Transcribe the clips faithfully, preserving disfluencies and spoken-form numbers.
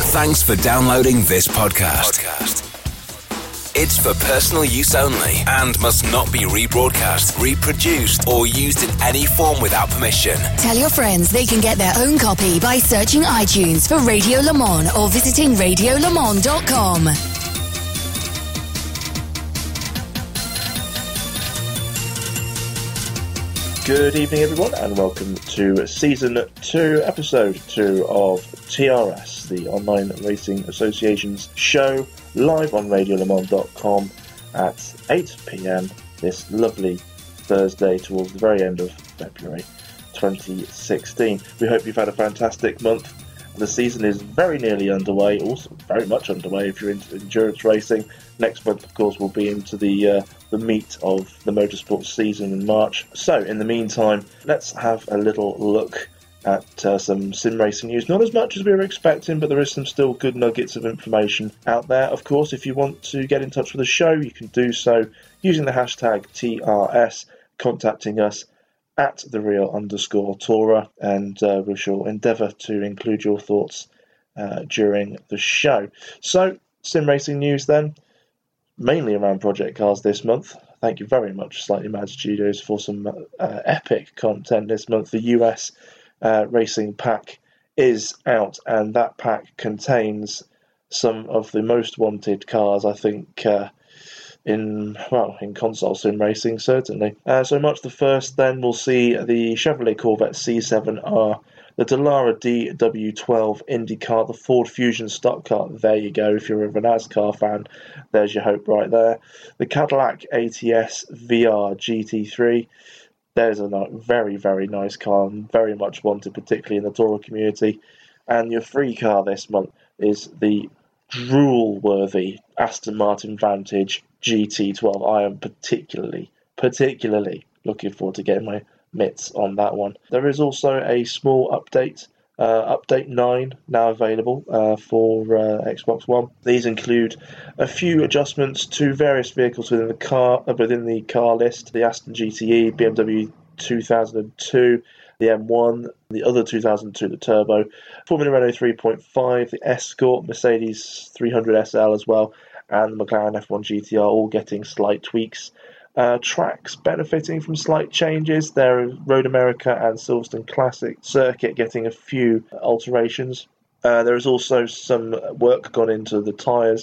Thanks for downloading this podcast. podcast. It's for personal use only and must not be rebroadcast, reproduced, or used in any form without permission. Tell your friends they can get their own copy by searching iTunes for Radio Le Mans or visiting radio le mans dot com. Good evening, everyone, and welcome to Season two, Episode two of T R S, the Online Racing Association's show, live on radio le mans dot com at eight p.m. this lovely Thursday towards the very end of February twenty sixteen. We hope you've had a fantastic month. The season is very nearly underway, also very much underway if you're into endurance racing. Next month, of course, we'll be into the uh, the meat of the motorsport season in March. So, in the meantime, let's have a little look at uh, some sim racing news. Not as much as we were expecting, but there is some still good nuggets of information out there. Of course, if you want to get in touch with the show, you can do so using the hashtag T R S, contacting us at the real underscore Tora, and uh, we shall endeavour to include your thoughts uh, during the show. So, sim racing news then, mainly around project cars this month. Thank you very much, Slightly Mad Studios, for some uh, epic content this month. The U S uh, Racing Pack is out, and that pack contains some of the most wanted cars, I think, uh, in well in console sim racing, certainly. Uh, so March the first, then, we'll see the Chevrolet Corvette C seven R, the Dallara D W twelve IndyCar, the Ford Fusion stock car. There you go, if you're a NASCAR fan, there's your hope right there. The Cadillac A T S V R G T three. There's a very, very nice car, and very much wanted, particularly in the Toro community. And your free car this month is the drool-worthy Aston Martin Vantage G T twelve. I am particularly, particularly looking forward to getting my mitts on that one. There is also a small update, uh, Update nine, now available uh, for uh, Xbox One. These include a few adjustments to various vehicles within the car, uh, within the car list: the Aston G T E, B M W two thousand two, the M one, the other two thousand two, the Turbo, Formula Renault three point five, the Escort, Mercedes three hundred S L as well, and the McLaren F one G T R, all getting slight tweaks. Uh, tracks benefiting from slight changes. There are Road America and Silverstone Classic Circuit getting a few alterations. Uh, there is also some work gone into the tyres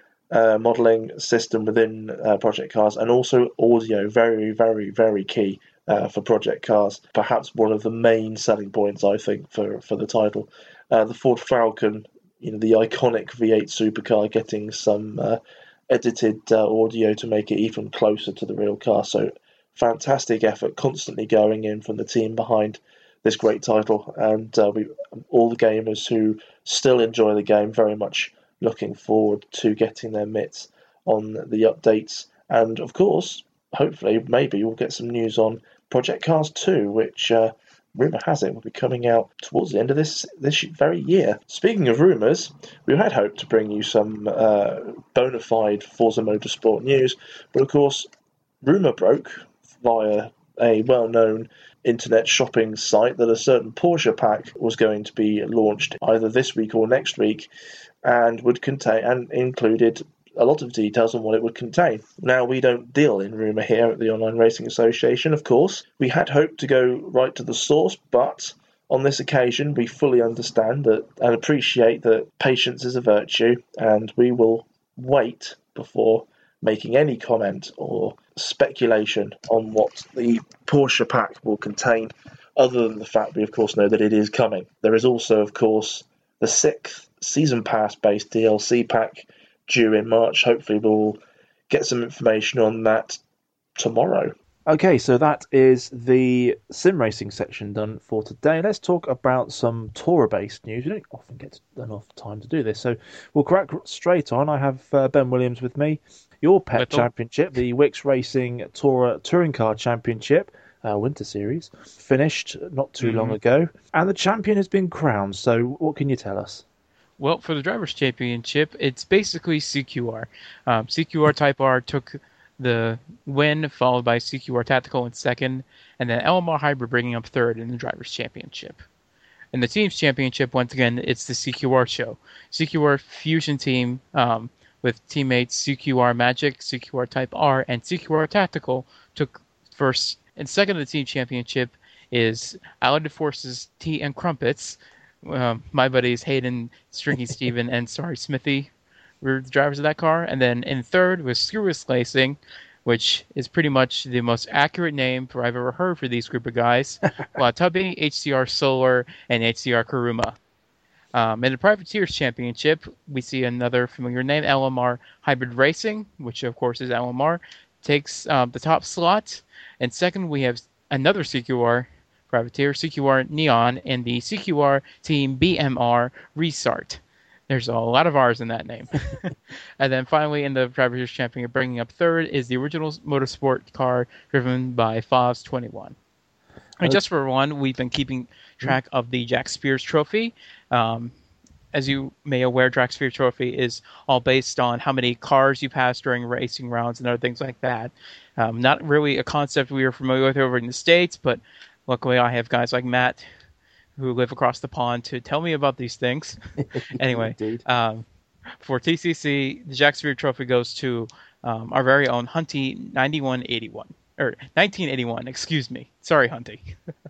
uh, modelling system within uh, Project Cars, and also audio, very, very, very key uh, for Project Cars. Perhaps one of the main selling points, I think, for, for the title. Uh, the Ford Falcon, you know, the iconic V eight supercar, getting some uh, edited uh, audio to make it even closer to the real car. So fantastic effort constantly going in from the team behind this great title, and uh, we all the gamers who still enjoy the game very much looking forward to getting their mitts on the updates. And of course, hopefully, maybe we'll get some news on Project Cars two, which uh, rumour has it will be coming out towards the end of this this very year. Speaking of rumours, we had hoped to bring you some uh, bona fide Forza Motorsport news, but of course, rumour broke via a well-known internet shopping site that a certain Porsche pack was going to be launched either this week or next week, and would contain and included a lot of details on what it would contain. Now, we don't deal in rumour here at the Online Racing Association, of course. We had hoped to go right to the source, but on this occasion we fully understand that and appreciate that patience is a virtue, and we will wait before making any comment or speculation on what the Porsche pack will contain, other than the fact we of course know that it is coming. There is also, of course, the sixth Season Pass-based D L C pack due in March. Hopefully we'll get some information on that tomorrow. Okay, so that is the sim racing section done for today. Let's talk about some Toro-based news. We don't often get enough time to do this, so we'll crack straight on. I have uh, Ben Williams with me. Your pet Little. championship, the Wix Racing Toro Touring Car Championship, uh, Winter Series, finished not too mm-hmm. long ago, and the champion has been crowned. So what can you tell us? Well, for the Drivers' Championship, it's basically C Q R. Um, C Q R Type R took the win, followed by C Q R Tactical in second, and then L M R Hybrid bringing up third in the Drivers' Championship. In the team's championship, once again, it's the C Q R show. C Q R Fusion team um, with teammates C Q R Magic, C Q R Type R, and C Q R Tactical took first and second in the team championship is Allied Forces Tea and Crumpets. Um, my buddies Hayden, Stringy Steven, and Sorry Smithy were the drivers of that car. And then in third was Screwless Racing, which is pretty much the most accurate name for I've ever heard for these group of guys. Watubby, H C R Solar, and H C R Kuruma. Um, in the Privateers Championship, we see another familiar name, L M R Hybrid Racing, which of course is L M R, takes um, the top slot. And second, we have another C Q R Privateer, C Q R Neon, and the C Q R Team B M R Resart. There's a lot of R's in that name. And then finally, in the Privateers Championship, bringing up third is the original motorsport car driven by F O V S twenty-one. And just for one, we've been keeping track of the Jack Spears Trophy. Um, as you may aware, Jack Spears Trophy is all based on how many cars you pass during racing rounds and other things like that. Um, not really a concept we are familiar with over in the States, but luckily I have guys like Matt who live across the pond to tell me about these things. Anyway, um, for T C C, the Jack Spears Trophy goes to um, our very own Hunty ninety-one eighty-one. Or nineteen eighty-one, excuse me. Sorry, Hunty.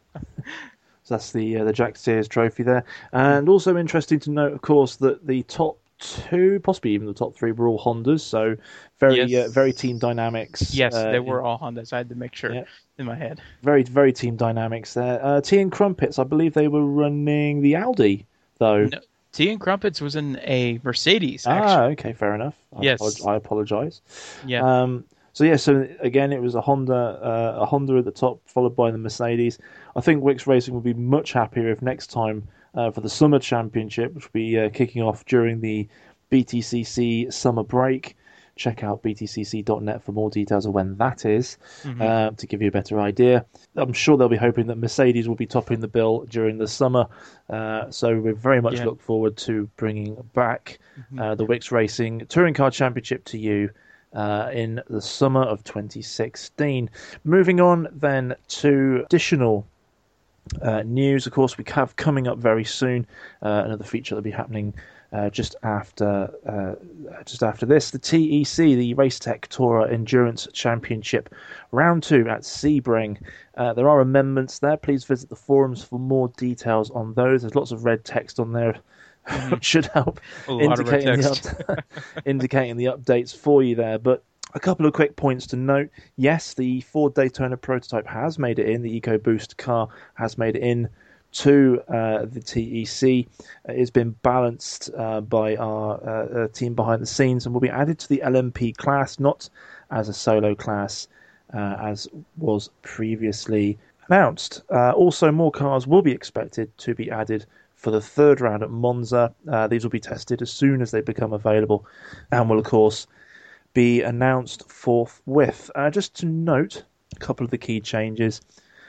So that's the uh, the Jack Sears Trophy there. And also interesting to note, of course, that the top two, possibly even the top three, were all Hondas. So very yes. uh, very team dynamics. Yes, uh, they were in, all Hondas. I had to make sure yeah. in my head. Very, very team dynamics there. Uh, Tea and Crumpets, I believe they were running the Audi, though. No, Tea and Crumpets was in a Mercedes, actually. Ah, okay, fair enough. I yes. Apolog- I apologise. Yeah. Um, So yeah, so again, it was a Honda, uh, a Honda at the top, followed by the Mercedes. I think Wix Racing would be much happier if next time uh, for the Summer Championship, which will be uh, kicking off during the B T C C summer break. Check out b t c c dot net for more details of when that is, mm-hmm. uh, to give you a better idea. I'm sure they'll be hoping that Mercedes will be topping the bill during the summer. Uh, so we very much yeah. look forward to bringing back mm-hmm. uh, the Wix Racing Touring Car Championship to you. Uh, in the summer of twenty sixteen. Moving on then to additional uh, news. Of course, we have coming up very soon uh, another feature that will be happening uh, just after uh, just after this. The T E C, the Racetech Tourer Endurance Championship, round two at Sebring. Uh, there are amendments there. Please visit the forums for more details on those. There's lots of red text on there. Which should help indicating the, up- indicating the updates for you there. But a couple of quick points to note. Yes, the Ford Daytona prototype has made it in. The EcoBoost car has made it in to uh, the T E C. It's been balanced uh, by our uh, uh, team behind the scenes and will be added to the L M P class, not as a solo class uh, as was previously announced. Uh, also, more cars will be expected to be added for the third round at Monza. Uh, these will be tested as soon as they become available and will, of course, be announced forthwith. Uh, just to note a couple of the key changes.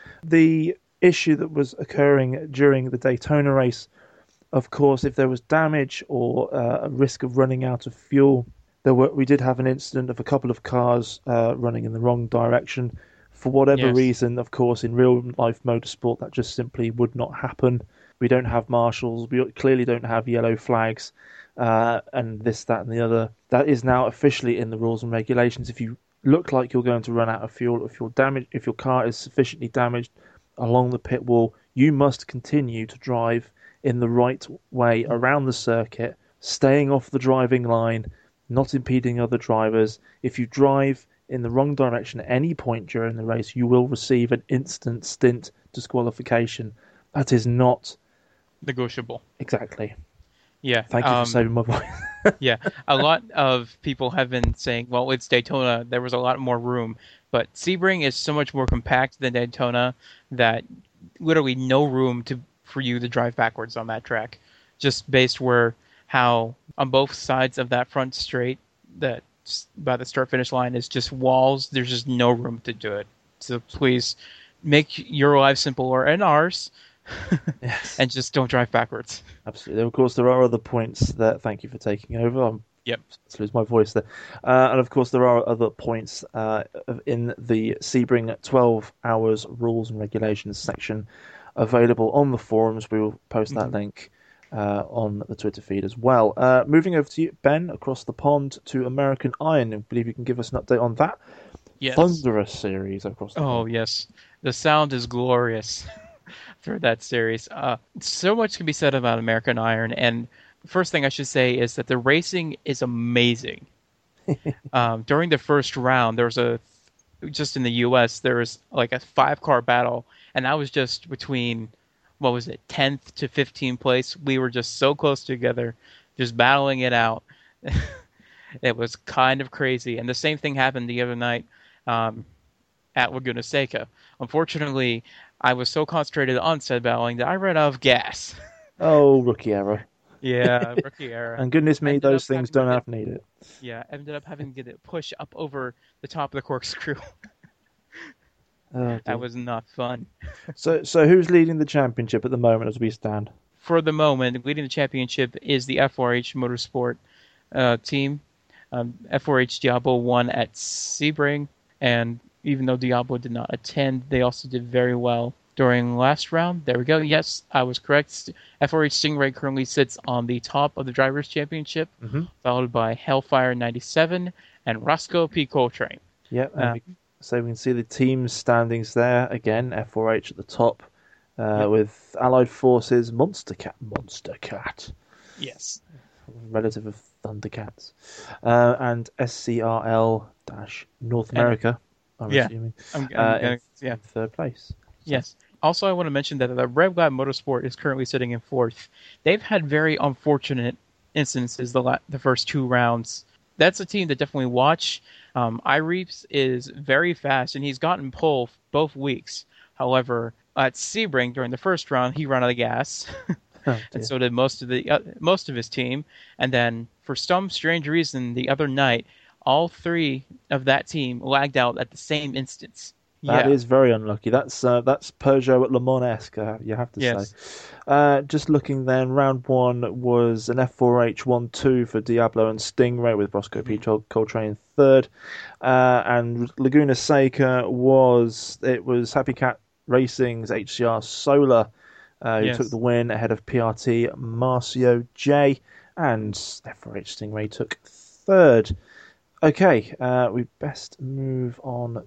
The issue that was occurring during the Daytona race, of course, if there was damage or uh, a risk of running out of fuel, there were, we did have an incident of a couple of cars uh, running in the wrong direction. For whatever yes. reason, of course, in real-life motorsport, that just simply would not happen. We don't have marshals. We clearly don't have yellow flags, uh, and this, that, and the other. That is now officially in the rules and regulations. If you look like you're going to run out of fuel, if you're damaged, if your car is sufficiently damaged along the pit wall, you must continue to drive in the right way around the circuit, staying off the driving line, not impeding other drivers. If you drive in the wrong direction at any point during the race, you will receive an instant stint disqualification. That is not negotiable. Exactly. Yeah. Thank you um, for saving my voice. Yeah. A lot of people have been saying, well, it's Daytona. There was a lot more room. But Sebring is so much more compact than Daytona that literally no room to for you to drive backwards on that track. Just based where how on both sides of that front straight, that by the start-finish line is just walls. There's just no room to do it. So please make your life simpler and ours. Yes. And just don't drive backwards. Absolutely. Of course, there are other points that. Thank you for taking over. I'm yep. to lose my voice there. Uh, and of course, there are other points uh, in the Sebring twelve hours rules and regulations section available on the forums. We will post that mm-hmm. link uh, on the Twitter feed as well. Uh, moving over to you, Ben, across the pond to American Iron. I believe you can give us an update on that. Yes. Thunderous series across the Oh, pond. yes. The sound is glorious through that series. Uh, so much can be said about American Iron, and first thing I should say is that the racing is amazing. um, during the first round, there was a, just in the U S, there was like a five-car battle, and that was just between, what was it, tenth to fifteenth place. We were just so close together, just battling it out. It was kind of crazy. And the same thing happened the other night um, at Laguna Seca. Unfortunately, I was so concentrated on said battling that I ran out of gas. Oh, rookie error. Yeah, rookie error. And goodness me, Ended those things don't it, have need it. Yeah, ended up having to get it push up over the top of the corkscrew. Oh, that was not fun. so, so who's leading the championship at the moment as we stand? For the moment, leading the championship is the F four H Motorsport uh, team. Um, F four H Diablo won at Sebring, and even though Diablo did not attend, they also did very well during last round. There we go. Yes, I was correct. F four H Stingray currently sits on the top of the Drivers' Championship, mm-hmm. followed by Hellfire ninety-seven and Roscoe P. Coltrane. Yep. Uh, we, so we can see the team standings there. Again, F four H at the top uh, yep. with Allied Forces, Monster Cat. Monster Cat. Yes. Relative of Thundercats. Uh, and S C R L North America, I'm yeah. assuming, I'm, I'm uh, gonna, in, yeah. in third place. So. Yes. Also, I want to mention that the Red Glad Motorsport is currently sitting in fourth. They've had very unfortunate instances the la- the first two rounds. That's a team that definitely watch. Um, iReeps is very fast, and he's gotten pole both weeks. However, at Sebring during the first round, he ran out of gas, oh, and so did most of the uh, most of his team. And then, for some strange reason, the other night, all three of that team lagged out at the same instance. That yeah. is very unlucky. That's uh, that's Peugeot at Le Mans-esque, uh, you have to yes. say. Uh, just looking then, round one was an F four H one two for Diablo and Stingray with Roscoe P. Coltrane third. Uh, and Laguna Seca was, it was Happy Cat Racing's H C R Solar uh, who yes. took the win ahead of P R T Marcio J. And F four H Stingray took third. Okay, uh, we best move on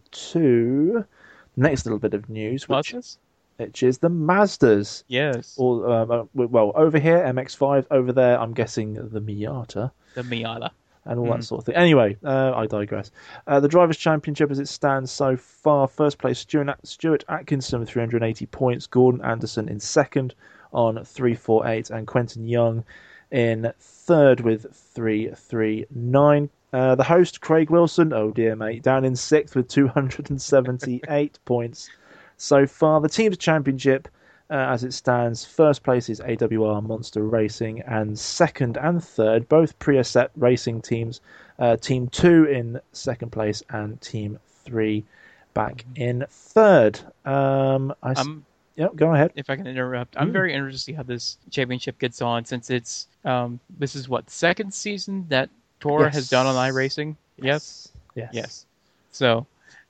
to the next little bit of news, which, which is the Mazdas. Yes. Or, um, well, over here, M X five. Over there, I'm guessing the Miata. The Miata. And all mm. that sort of thing. Anyway, uh, I digress. Uh, the Drivers' Championship as it stands so far. First place, Stuart, Stuart Atkinson with three hundred eighty points. Gordon Anderson in second on three forty-eight. And Quentin Young in third with three thirty-nine. Uh, the host, Craig Wilson, oh dear mate, down in sixth with two hundred seventy-eight points so far. The team's championship, uh, as it stands, first place is A W R Monster Racing, and second and third, both Priaset racing teams. Uh, team two in second place, and Team three back in third. Um, I um, yeah, go ahead. If I can interrupt, I'm mm. very interested to see how this championship gets on, since it's um, this is what second season that Toro yes. has done on iRacing. Yes. Yes. Yes. So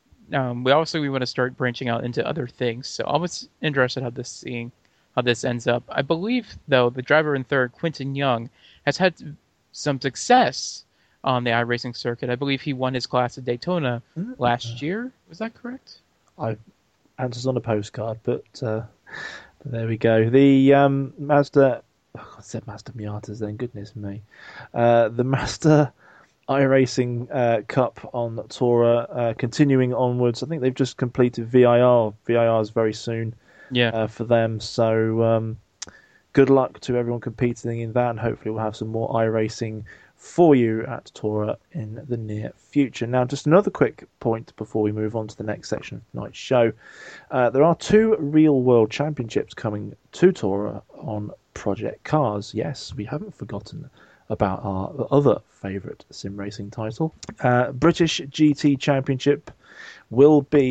um, we also we want to start branching out into other things. So I was interested how this seeing how this ends up. I believe though the driver in third, Quentin Young, has had some success on the iRacing circuit. I believe he won his class at Daytona mm-hmm. last year. Was that correct? I answers on a postcard, but, uh, but there we go. The um, Mazda. Oh, I said Mazda Miatas then, goodness me. Uh, the Mazda iRacing uh, Cup on Tora, uh, continuing onwards. I think they've just completed V I R. V I R is very soon yeah. uh, for them. So um, good luck to everyone competing in that, and hopefully we'll have some more iRacing for you at Tora in the near future. Now, just another quick point before we move on to the next section of tonight's show. Uh, there are two real-world championships coming to Tora on Project Cars. Yes, we haven't forgotten about our other favourite sim racing title. Uh, British G T Championship will be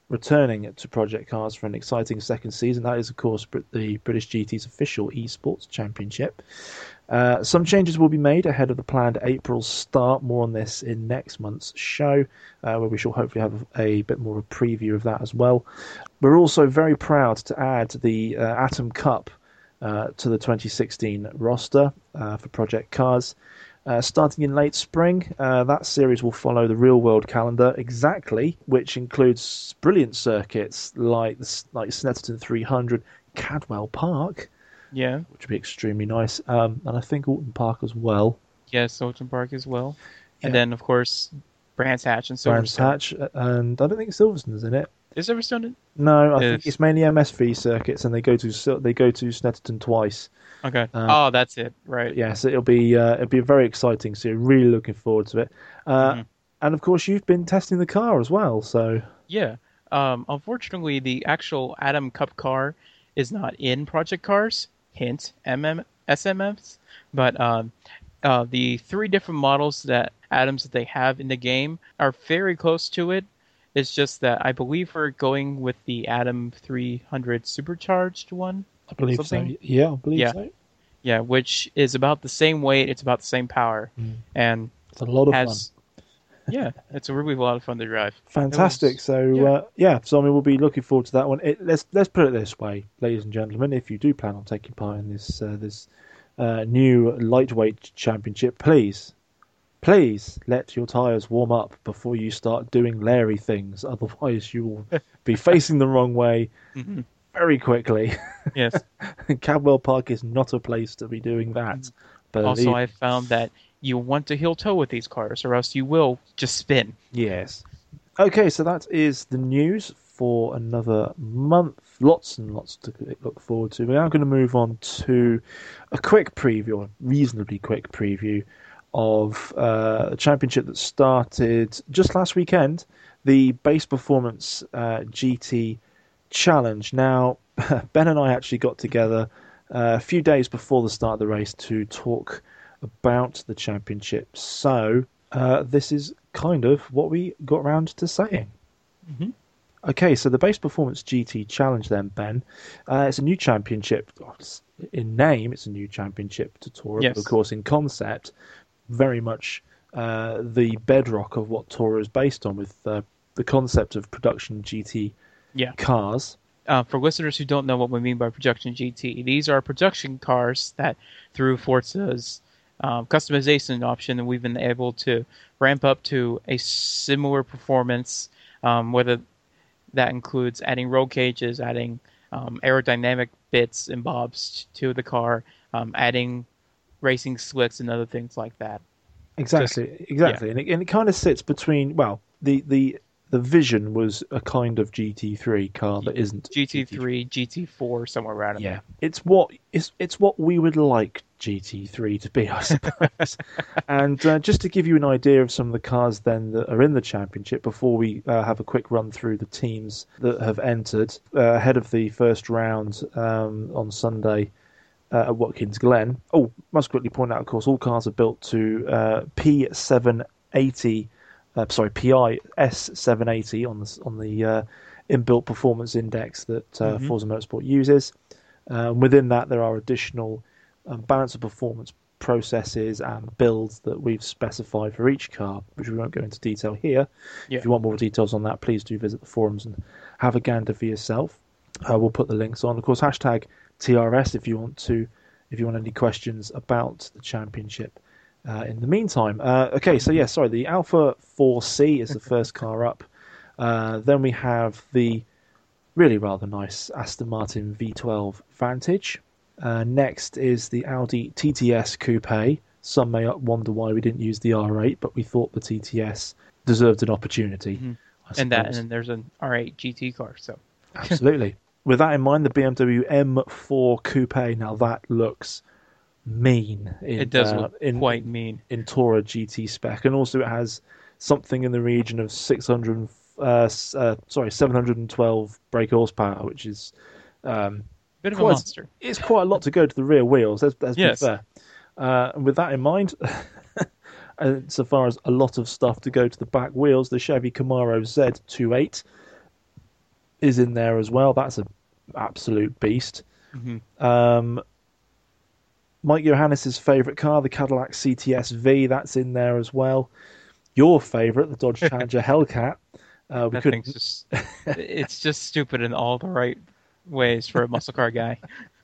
returning to Project Cars for an exciting second season. That is, of course, the British G T's official esports championship. Uh, some changes will be made ahead of the planned April start. More on this in next month's show, uh, where we shall hopefully have a, a bit more of a preview of that as well. We're also very proud to add the uh, Atom Cup uh, to the twenty sixteen roster uh, for Project Cars. Uh, starting in late spring, uh, that series will follow the real-world calendar exactly, which includes brilliant circuits like like Snetterton three hundred, Cadwell Park, yeah, which would be extremely nice, um, and I think Alton Park as well. Yes, Alton Park as well, Yeah. and then of course Brands Hatch and Brands Silverstone. Hatch, and I don't think Silverstone's in it. Is Silverstone in? No, I Yes. think it's mainly M S V circuits, and they go to Sil- they go to Snetterton twice. Okay. Uh, oh, that's it. Right. Yes, it'll be uh, it'll be a very exciting series. Really looking forward to it. Uh, Mhm. And of course, you've been testing the car as well. So Yeah. Um, unfortunately, the actual Atom Cup car is not in Project Cars. Hint: M M S M Fs. But um, uh, the three different models that Atoms that they have in the game are very close to it. It's just that I believe we're going with the Atom three hundred supercharged one. I believe Something? so. Yeah, I believe Yeah. so. Yeah, which is about the same weight. It's about the same power, Mm. and It's a lot of has. Yeah, it's a really a lot of fun to drive. fun. Fantastic. was- so yeah. Uh, yeah, so I mean, we'll be looking forward to that one. It, let's let's put it this way, ladies and gentlemen, if you do plan on taking part in this uh, this uh, new lightweight championship, please. Please let your tyres warm up before you start doing Larry things. Otherwise, you will be facing the wrong way Mhm. very quickly. Yes. Cadwell Park is not a place to be doing that. Believe- Also, I found that you want to heel toe with these cars, or else you will just spin. Yes. Okay, so that is the news for another month. Lots and lots to look forward to. We're now going to move on to a quick preview, a reasonably quick preview of uh, a championship that started just last weekend, the Base Performance uh, G T Challenge. Now, Ben and I actually got together uh, a few days before the start of the race to talk about the championship. So, uh, this is kind of what we got round to saying. Mhm. Okay, so the Base Performance G T Challenge then, Ben. Uh, it's a new championship. In name, it's a new championship to Tourer, Yes. but of course in concept, very much uh, the bedrock of what Tourer is based on, with uh, the concept of production G T Yeah. cars. Uh, for listeners who don't know what we mean by production G T, these are production cars that, through Forza's um, customization option, we've been able to ramp up to a similar performance, um, whether that includes adding roll cages, adding um, aerodynamic bits and bobs to the car, um, adding racing slicks and other things like that. Exactly, exactly, and it, and it kind of sits between. Well, the the the vision was a kind of G T three car that isn't G T three, G T four, somewhere around Yeah, it's what it's it's what we would like G T three to be, I suppose. And uh, just to give you an idea of some of the cars then that are in the championship, before we uh, have a quick run through the teams that have entered uh, ahead of the first round um, on Sunday uh, at Watkins Glen. Oh, must quickly point out, of course, all cars are built to uh, P seven eighty. Uh, sorry, P I S seven eighty on the on the uh, inbuilt performance index that uh, Mhm. Forza Motorsport uses. Uh, within that, there are additional um, balance of performance processes and builds that we've specified for each car, which we won't go into detail here. Yeah. If you want more details on that, please do visit the forums and have a gander for yourself. Uh, we'll put the links on, of course. Hashtag T R S if you want to, if you want any questions about the championship. Uh, in the meantime, uh, okay, so yeah, sorry, the Alpha four C is the first car up. Uh, then we have the really rather nice Aston Martin V twelve Vantage. Uh, next is the Audi T T S Coupe. Some may wonder why we didn't use the R eight, but we thought the T T S deserved an opportunity. Mhm. I And that, and suppose. then there's an R eight G T car. So Absolutely. With that in mind, the B M W M four Coupe, now that looks mean. In, it does uh, look in, quite mean. in Tourer G T spec, and also it has something in the region of six hundred, uh, s- uh, sorry, seven hundred twelve brake horsepower, which is um, Bit of a quite- monster. it's quite a lot to go to the rear wheels. Let's, let's Yes. be fair. Uh, and with that in mind, and so far as a lot of stuff to go to the back wheels, the Chevy Camaro Z twenty-eight is in there as well. That's an absolute beast. Mm-hmm. Um, Mike Johannes' favourite car, the Cadillac C T S V, that's in there as well. Your favourite, the Dodge Challenger Hellcat. Uh, we that couldn't... thing's just, it's just stupid in all the right ways for a muscle car guy.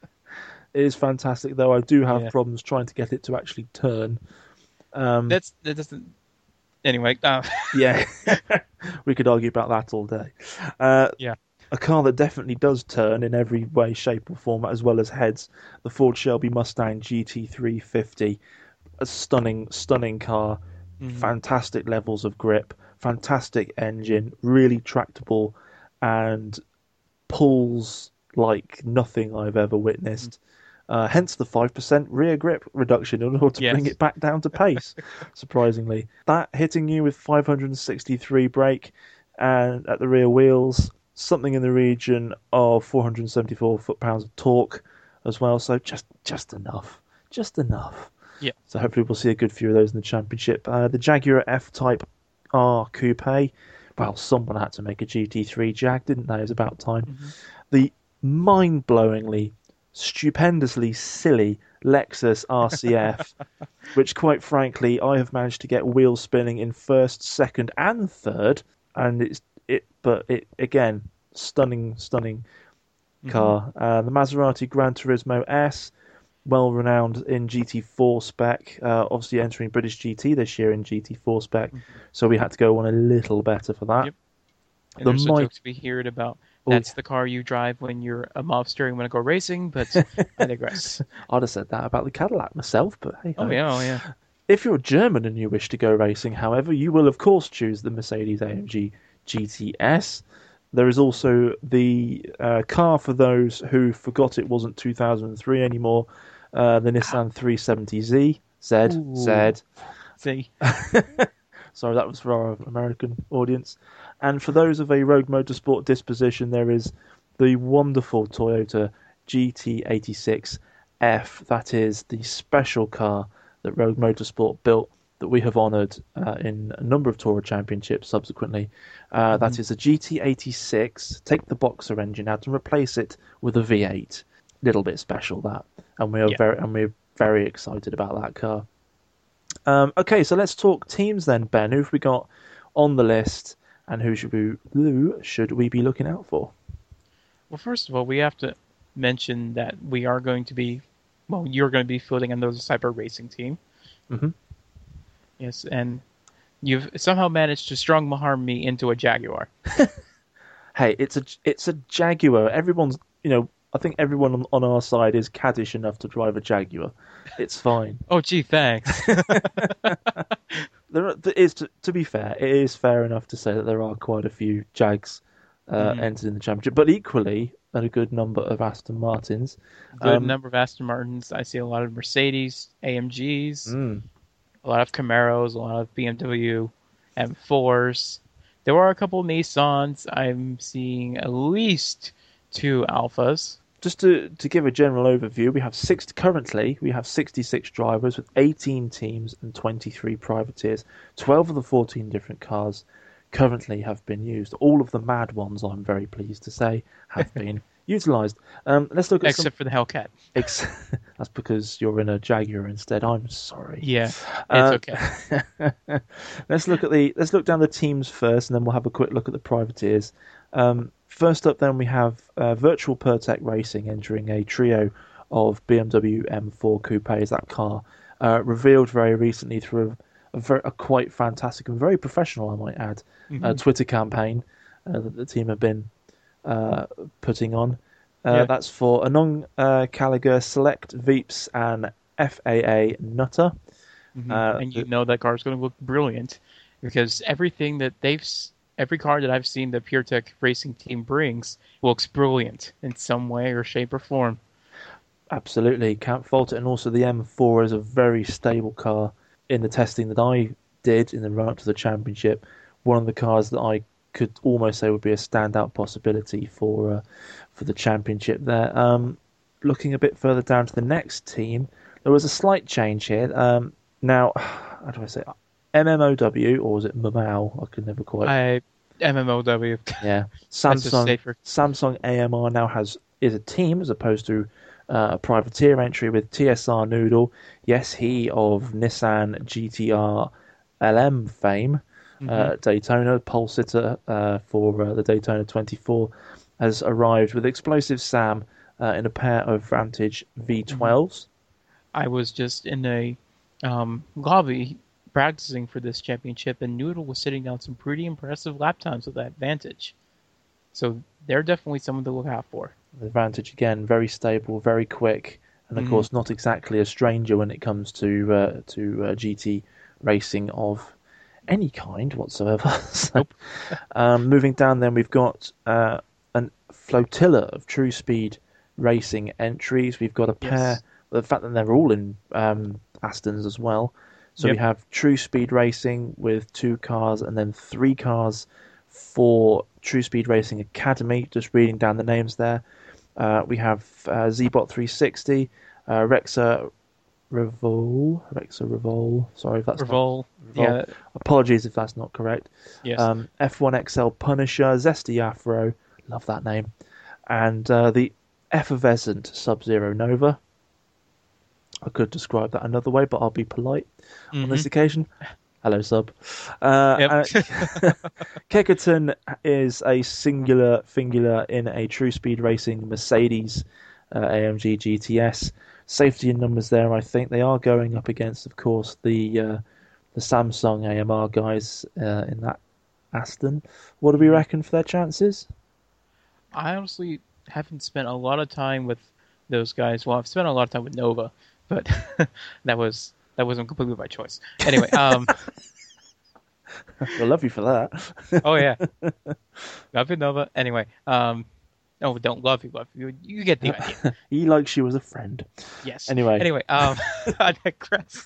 It is fantastic, though. I do have Yeah. problems trying to get it to actually turn. Um, That's that doesn't. Anyway, uh, yeah, we could argue about that all day. Uh, yeah, a car that definitely does turn in every way, shape, or form, as well as heads. The Ford Shelby Mustang G T three fifty, a stunning, stunning car. Mhm. Fantastic levels of grip, fantastic engine, really tractable, and pulls like nothing I've ever witnessed. Uh, hence the five percent rear grip reduction in order to Yes. bring it back down to pace, surprisingly. That hitting you with five hundred sixty-three brake and at the rear wheels, something in the region of four hundred seventy-four foot-pounds of torque as well, so just, just enough. Just enough. yeah. So hopefully we'll see a good few of those in the championship. Uh, the Jaguar F-Type R Coupe. Well, someone had to make a G T three Jag, didn't they? It was about time. Mm-hmm. The mind-blowingly, stupendously silly Lexus R C F, which quite frankly I have managed to get wheel spinning in first, second, and third, and it's it. But it again, stunning, stunning car. Mm-hmm. Uh, the Maserati Gran Turismo S, well renowned in G T four spec, uh, obviously entering British G T this year in G T four spec, Mm-hmm. so we had to go on a little better for that. Yep. And The there's mic- a joke to be heard about Oh, that's the car you drive when you're a mobster and want to go racing, but I digress. I'd have said that about the Cadillac myself, but hey. Oh hey. yeah, oh yeah. If you're German and you wish to go racing, however, you will of course choose the Mercedes A M G G T S. There is also the uh, car for those who forgot it wasn't two thousand three anymore, uh, the Nissan three seventy Z. Z. Ooh. Z. See, Sorry, that was for our American audience. And for those of a Rogue Motorsport disposition, there is the wonderful Toyota G T eighty-six F. That is the special car that Rogue Motorsport built that we have honoured uh, in a number of Tourer Championships subsequently. Uh, Mm-hmm. that is a G T eighty-six. Take the Boxer engine out and replace it with a V eight. Little bit special, that. And we are Yeah. very and we're very excited about that car. Um, okay, so let's talk teams then, Ben. Who have we got on the list, and who should we who should we be looking out for? well, first of all, we have to mention that we are going to be, well, you're going to be fielding another Cyber Racing team. Mm-hmm. Yes, and you've somehow managed to strong harm me into a Jaguar. Hey, it's a it's a Jaguar. Everyone's you know I think everyone on, on our side is caddish enough to drive a Jaguar. It's fine. Oh, gee, thanks. There, are, there is to, to be fair, it is fair enough to say that there are quite a few Jags uh, Mhm. entered in the championship, but equally a good number of Aston Martins. Good Um, number of Aston Martins. I see a lot of Mercedes, A M Gs, Mm. a lot of Camaros, a lot of B M W M fours. There are a couple of Nissans. I'm seeing at least two Alphas. Just to, to give a general overview, we have six currently we have sixty-six drivers with eighteen teams and twenty-three privateers. twelve of the fourteen different cars currently have been used. All of the mad ones, I'm very pleased to say, have been utilised. Um, let's look at Except some. for the Hellcat. Ex- That's because you're in a Jaguar instead. I'm sorry. Yeah, it's Uh, okay. let's look at the let's look down the teams first, and then we'll have a quick look at the privateers. Um, first up, then we have uh, Virtual Pertec Racing entering a trio of B M W M four coupes. That car uh, revealed very recently through a, a, very, a quite fantastic and very professional, I might add, uh, Twitter campaign uh, that the team have been uh, putting on. Uh, Yeah. That's for Anong uh, Gallagher, Select Veeps, and F A A Nutter. Mhm. uh, and you know that car's going to look brilliant because everything that they've, s- every car that I've seen the PureTech Racing team brings looks brilliant in some way or shape or form. Absolutely, can't fault it. And also, the M four is a very stable car. In the testing that I did in the run up to the championship, one of the cars that I could almost say would be a standout possibility for uh, for the championship there. Um, looking a bit further down to the next team, there was a slight change here. Um, now, how do I say it? M M O W, or was it M M O W? I could never quite. I M M O W. Yeah, That's just Samsung safer. Samsung A M R now has is a team as opposed to uh, a privateer entry with T S R Noodle. Yes, he of Nissan G T R L M fame, Mm-hmm. uh, Daytona pole sitter uh, for uh, the Daytona twenty-four, has arrived with Explosive Sam uh, in a pair of Vantage V twelves. I was just in a um, lobby practicing for this championship, and Noodle was sitting down some pretty impressive lap times with that Vantage. So they're definitely someone to look out for. The Vantage again, very stable, very quick, and of Mhm. course not exactly a stranger when it comes to uh, to uh, G T racing of any kind whatsoever. So, Nope. um, moving down, then we've got uh, a flotilla of True Speed racing entries. We've got a pair. Yes. The fact that they're all in um, Astons as well. So Yep. we have True Speed Racing with two cars and then three cars for True Speed Racing Academy. Just reading down the names there. Uh, we have uh, Zbot three sixty, uh, Rexa Revol, Rexa Revol. Sorry if that's Revol. not, Revol. Yeah. Apologies if that's not correct. Yes. Um, F one X L Punisher, Zesty Afro, love that name, and uh, the effervescent Sub-Zero Nova. I could describe that another way, but I'll be polite on this occasion. Hello, Sub. Uh, Yep. uh, Kekerton is a singular fingular in a True Speed Racing Mercedes uh, A M G G T S. Safety in numbers there, I think. They are going up against, of course, the uh, the Samsung A M R guys uh, in that Aston. What do we reckon for their chances? I honestly haven't spent a lot of time with those guys. Well, I've spent a lot of time with Nova, but that was that wasn't completely by choice. Anyway, um, I love you for that. oh yeah, love you, Nova. Anyway, um, no, don't love you, love you. You get the idea. He likes you as a friend. Yes. Anyway. Anyway, um, I digress.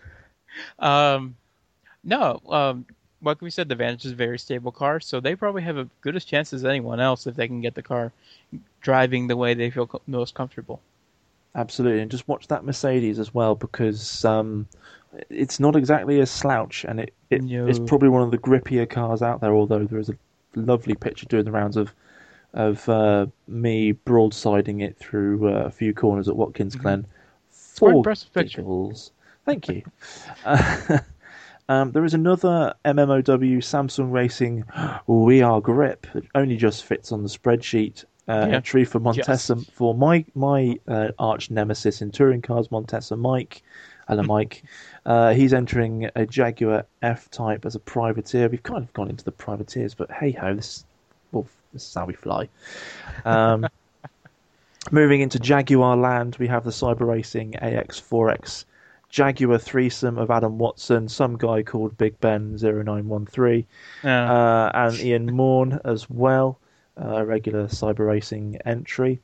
Um, no, um, like we said, the Vantage is a very stable car, so they probably have as good a chance as anyone else if they can get the car driving the way they feel co- most comfortable. Absolutely, and just watch that Mercedes as well, because um, it's not exactly a slouch, and it, it No. it's probably one of the grippier cars out there. Although there is a lovely picture doing the rounds of of uh, me broadsiding it through uh, a few corners at Watkins Glen. Mm-hmm. quite For impressive picture. giggles. Thank you. uh, um, there is another M M O W Samsung Racing We Are Grip that only just fits on the spreadsheet. Uh, Yeah. Entry for Montesa Just. for my my uh, arch nemesis in touring cars, Montesa Mike. Hello, Mike. Uh, he's entering a Jaguar F-Type as a privateer. We've kind of gone into the privateers, but hey ho, this, well, this is how we fly. Um, moving into Jaguar land, we have the Cyber Racing A X four X Jaguar threesome of Adam Watson, some guy called Big Ben zero nine one three, Yeah. uh, and Ian Morn as well. A uh, regular Cyber Racing entry.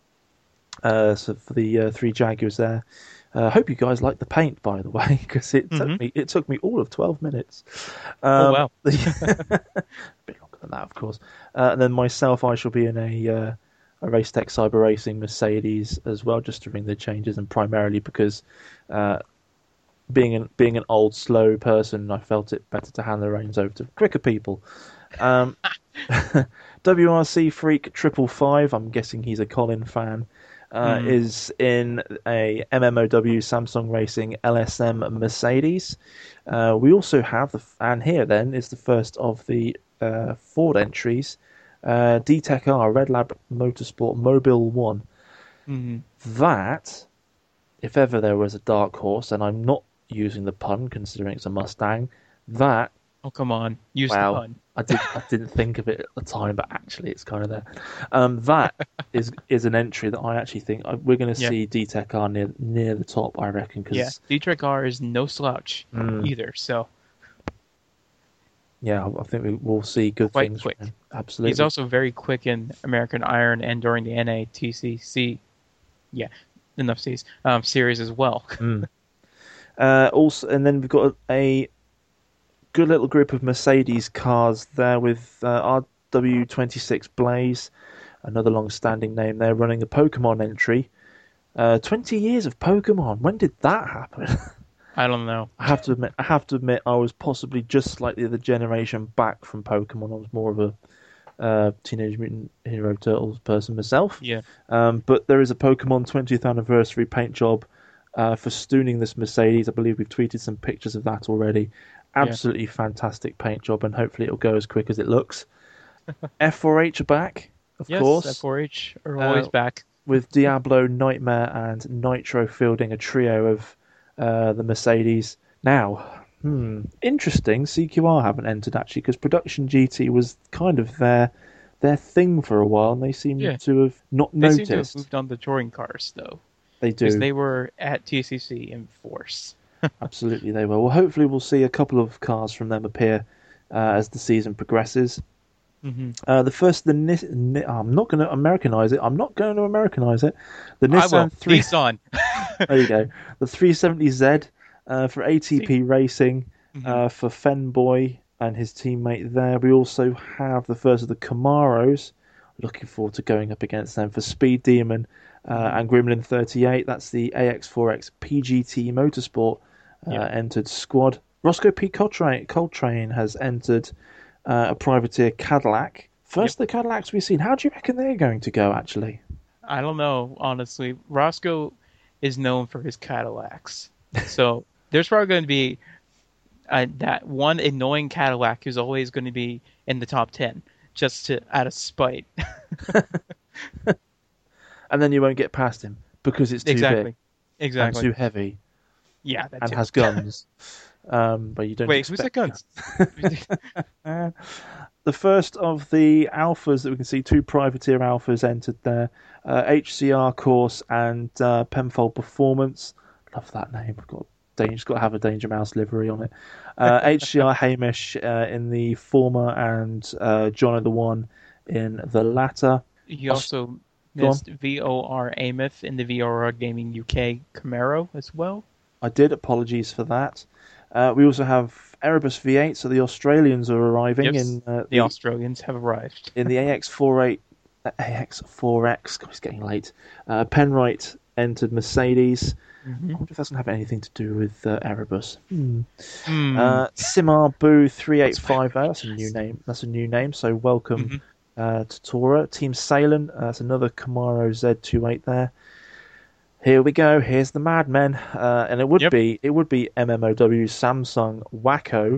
Uh, so for the uh, three Jaguars there. I uh, hope you guys like the paint, by the way, because it Mhm. took me it took me all of twelve minutes. Oh, Um, wow. a bit longer than that, of course. Uh, and then myself, I shall be in a uh, a Racetech Cyber Racing Mercedes as well, just to ring the changes, and primarily because uh, being an being an old slow person, I felt it better to hand the reins over to quicker people. Um, W R C Freak Triple Five, I'm guessing he's a Colin fan, uh, Mm. is in a M M O W Samsung Racing L S M Mercedes. Uh, we also have the and here then is the first of the uh, Ford entries, uh, D-Tech R Red Lab Motorsport Mobile One. Mhm. That, if ever there was a dark horse, and I'm not using the pun considering it's a Mustang, that Oh, come on. Use Wow. the pun. I did I didn't think of it at the time, but actually it's kind of there. Um, that is is an entry that I actually think I, we're going to Yeah. see D-Tech R near near the top, I reckon. Cause, Yeah. Dietrich R is no slouch Mm. either, so yeah, I think we will see good Quite things. quick. From him. Absolutely. he's also very quick in American Iron and during the N A T C C. Yeah, enough C's. Um, series as well. Uh, also, and then we've got a, a good little group of Mercedes cars there with uh, R W twenty-six Blaze, another long-standing name there, running a Pokemon entry. Uh, twenty years of Pokemon. When did that happen? I don't know. I have to admit, I have to admit, I was possibly just slightly the generation back from Pokemon. I was more of a uh, Teenage Mutant Hero Turtles person myself. Yeah. Um, but there is a Pokemon twentieth anniversary paint job uh, for stooning this Mercedes. I believe we've tweeted some pictures of that already. Absolutely yeah. fantastic paint job, and hopefully it'll go as quick as it looks. F four H are back, of yes, course. F four H are always uh, back. With Diablo, Nightmare, and Nitro fielding a trio of uh, the Mercedes. Now, hmm, interesting, C Q R haven't entered actually, because Production G T was kind of their their thing for a while, and they seem yeah. to have not they noticed. They seem to have moved on the touring cars, though. They do. Because they were at T C C in force. Absolutely, they were. Well, hopefully we'll see a couple of cars from them appear uh, as the season progresses. Mm-hmm. Uh, the first, the Nis- Ni- oh, I'm not going to Americanize it. I'm not going to Americanize it. The Nissan I will. three. Nissan. There you go. The three seventy Z uh, for A T P see? Racing mm-hmm. uh, for Fenboy and his teammate there. We also have the first of the Camaros. Looking forward to going up against them for Speed Demon uh, and Gremlin thirty-eight. That's the A X four X P G T Motorsport uh, yep. entered squad. Roscoe P. Coltrane, Coltrane has entered uh, a privateer Cadillac. First yep. the Cadillacs we've seen. How do you reckon they're going to go, actually? I don't know, honestly. Roscoe is known for his Cadillacs. So there's probably going to be uh, that one annoying Cadillac who's always going to be in the top ten, just to out of spite. And then you won't get past him because it's too exactly. big. Exactly. And too heavy. Yeah, that and too. has guns. um, but you don't Wait, who's got guns? The first of the alphas that we can see, two privateer alphas entered there. Uh, H C R Course and uh, Penfold Performance. Love that name. We've got Danger's got to have a Danger Mouse livery on it. Uh, H C R Hamish uh, in the former and uh, John of the One in the latter. You also missed V O R Ameth in the V O R Gaming U K Camaro as well. I did. Apologies for that. Uh, we also have Erebus V eight, so the Australians are arriving. Yes, in uh, the, the Australians have arrived. In the A X forty-eight, uh, A X four X, God, it's getting late. Uh, Penrite entered Mercedes. Mm-hmm. I wonder if that's going to have anything to do with uh, Erebus. Hmm. Mm. Uh, Simar Boo three eight five zero, that's a new name. That's a new name, so welcome mm-hmm. uh, to Tora. Team Salem, uh, that's another Camaro Z twenty-eight there. Here we go. Here's the Madmen, uh, and it would yep. be it would be M M O W Samsung Wacko.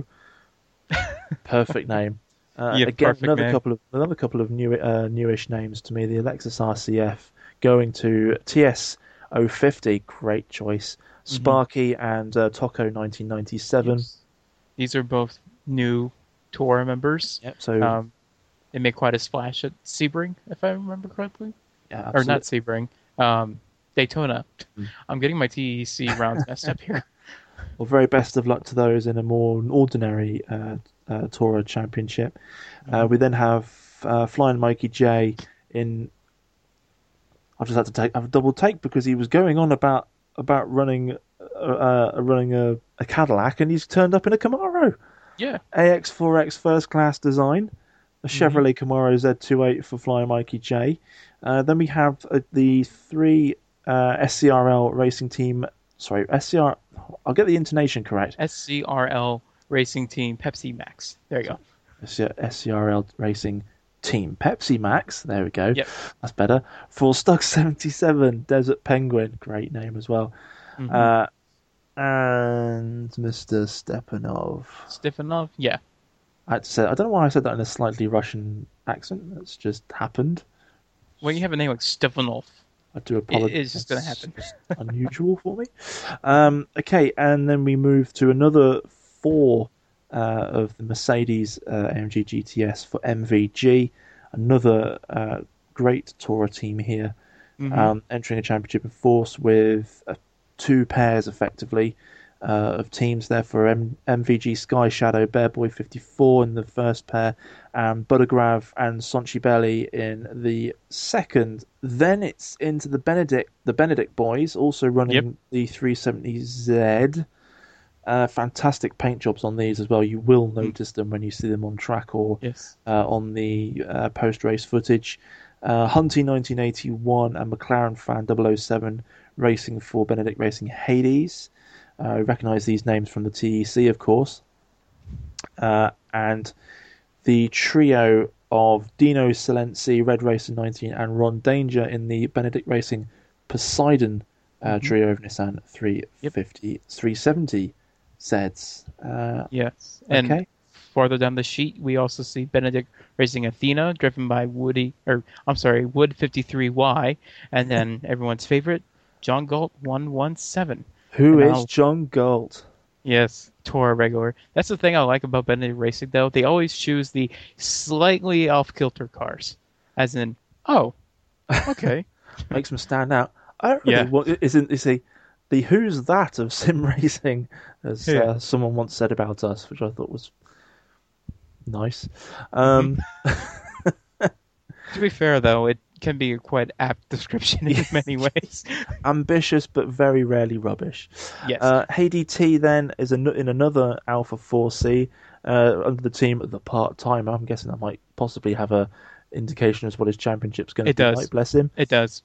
Perfect name. Uh, yeah, again, another name. couple of another couple of new uh, newish names to me. The Lexus R C F going to T S zero fifty. Great choice. Sparky mm-hmm. and uh, Toko nineteen ninety-seven. Yes. These are both new Tora members. Yep. So um, they make quite a splash at Sebring, if I remember correctly. Yeah, or not Sebring. Um, Daytona. Mm. I'm getting my T E C rounds messed up here. Well, very best of luck to those in a more ordinary uh, uh, Tora Championship. Mm-hmm. Uh, we then have uh, Flying Mikey J in. I've just had to take have a double take because he was going on about about running uh, uh, running a, a Cadillac, and he's turned up in a Camaro. Yeah, A X four X first class design, a Chevrolet mm-hmm. Camaro Z twenty-eight for Flying Mikey J. Uh, then we have uh, the three. Uh, S C R L Racing Team, sorry, S C R. I'll get the intonation correct. S C R L Racing Team Pepsi Max. There you go. S C R L Racing Team Pepsi Max. There we go. Yep. That's better. For Stuck seventy-seven Desert Penguin, great name as well. Mm-hmm. Uh, and Mister Stepanov. Stepanov, yeah. I had to say. I don't know why I said that in a slightly Russian accent. That's just happened. When you have a name like Stepanov. I do apologize. It's just going to happen. Unusual for me. Um, okay, and then we move to another four uh, of the Mercedes uh, A M G G T S for M V G. Another uh, great Tora team here, mm-hmm. um, entering a championship in force with uh, two pairs, effectively, uh, of teams there for M- MVG Sky Shadow, Bear Boy fifty-four in the first pair, and Buttagrav and Sonchi Belly in the second. Then it's into the Benedict, the Benedict boys, also running yep. the three seventy Z. Uh, fantastic paint jobs on these as well. You will notice them when you see them on track or yes. uh, on the uh, post-race footage. Uh, Hunty nineteen eighty-one and McLaren Fan double oh seven racing for Benedict Racing Hades. Uh, recognise these names from the T E C, of course. Uh, and the trio of Dino Silenzi, Red Racer nineteen, and Ron Danger in the Benedict Racing Poseidon uh, mm-hmm. trio of Nissan three fifty, yep. three seventy Zs. Uh, yes. Okay. And farther down the sheet, we also see Benedict Racing Athena, driven by Woody, or I'm sorry, Wood fifty-three Y, and then everyone's favorite, John Galt one one seven. Who and is I'll... John Galt? Yes, Toro regular. That's the thing I like about Benedict Racing, though. They always choose the slightly off-kilter cars. As in, oh, okay. Makes them stand out. I don't really yeah. want, isn't, is he, the who's that of sim racing, as yeah. uh, someone once said about us, which I thought was nice. Um, to be fair, though, it can be a quite apt description in many ways. Ambitious, but very rarely rubbish. Yes. Uh, H D T then is a, in another Alpha four C uh, under the team of the part-timer. I'm guessing that might possibly have a indication as what his championship's going to it be does. like. Bless him. It does.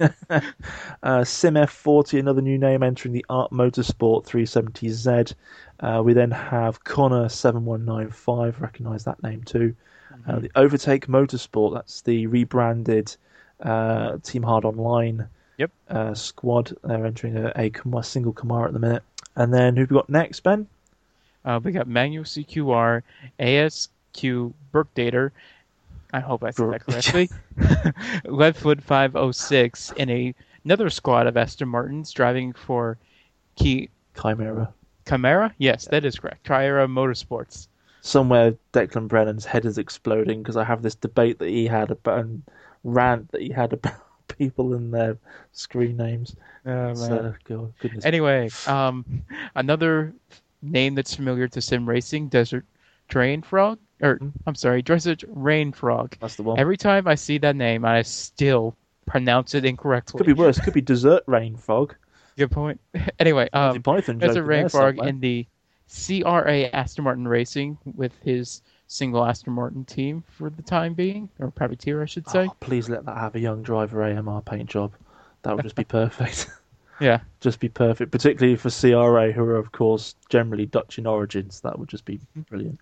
uh, Sim F forty, another new name entering the Art Motorsport three seventy Z. Uh, we then have Connor seven one nine five, recognise that name too. Mm-hmm. Uh, the Overtake Motorsport, that's the rebranded uh, Team Hard Online yep. uh, squad. They're entering a, a, a single Camaro at the minute. And then who've we got next, Ben? Uh, we got Manual C Q R, A S Q Berkdater, I hope I said that correctly, Leadfoot five oh six, in a, another squad of Aston Martins driving for Key... Chimera. Chimera? Yes, yeah. That is correct. Chimera Motorsports. Somewhere Declan Brennan's head is exploding because I have this debate that he had about, and rant that he had about people and their screen names. Oh, so, God, goodness. Anyway, um, another name that's familiar to sim racing, Desert Drain Frog, or mm-hmm. I'm sorry, Desert Rain Frog. That's the one. Every time I see that name, I still pronounce it incorrectly. Could be worse. Could be Desert Rain Frog. Good point. Anyway, um, Desert Rain Frog in the C R A Aston Martin Racing with his single Aston Martin team for the time being, or privateer, I should say. Oh, please let that have a young driver A M R paint job. That would just be perfect. Yeah. Just be perfect, particularly for C R A, who are, of course, generally Dutch in origins. That would just be brilliant.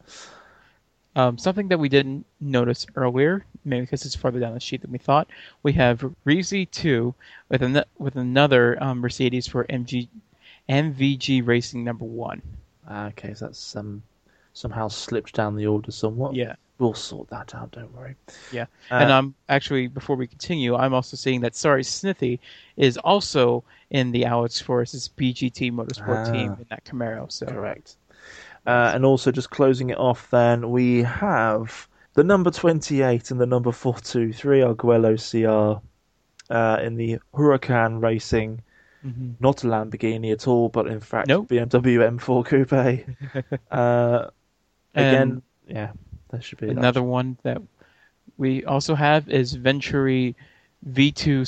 Um, something that we didn't notice earlier, maybe because it's farther down the sheet than we thought, we have Reezy two with, an, with another um, Mercedes for M G, M V G Racing number one. Okay, so that's um, somehow slipped down the order somewhat. Yeah. We'll sort that out, don't worry. Yeah. Uh, and um, actually, before we continue, I'm also seeing that Sorry Smithy is also in the Alex Forrest's B G T Motorsport ah, team in that Camaro. So. Correct. Uh, and also, just closing it off then, we have the number twenty-eight and the number four two three, Arguello C R, uh, in the Huracan Racing. Mm-hmm. Not a Lamborghini at all, but in fact, nope. B M W M four Coupe. uh, again, yeah, that should be another one that we also have is Venturi V two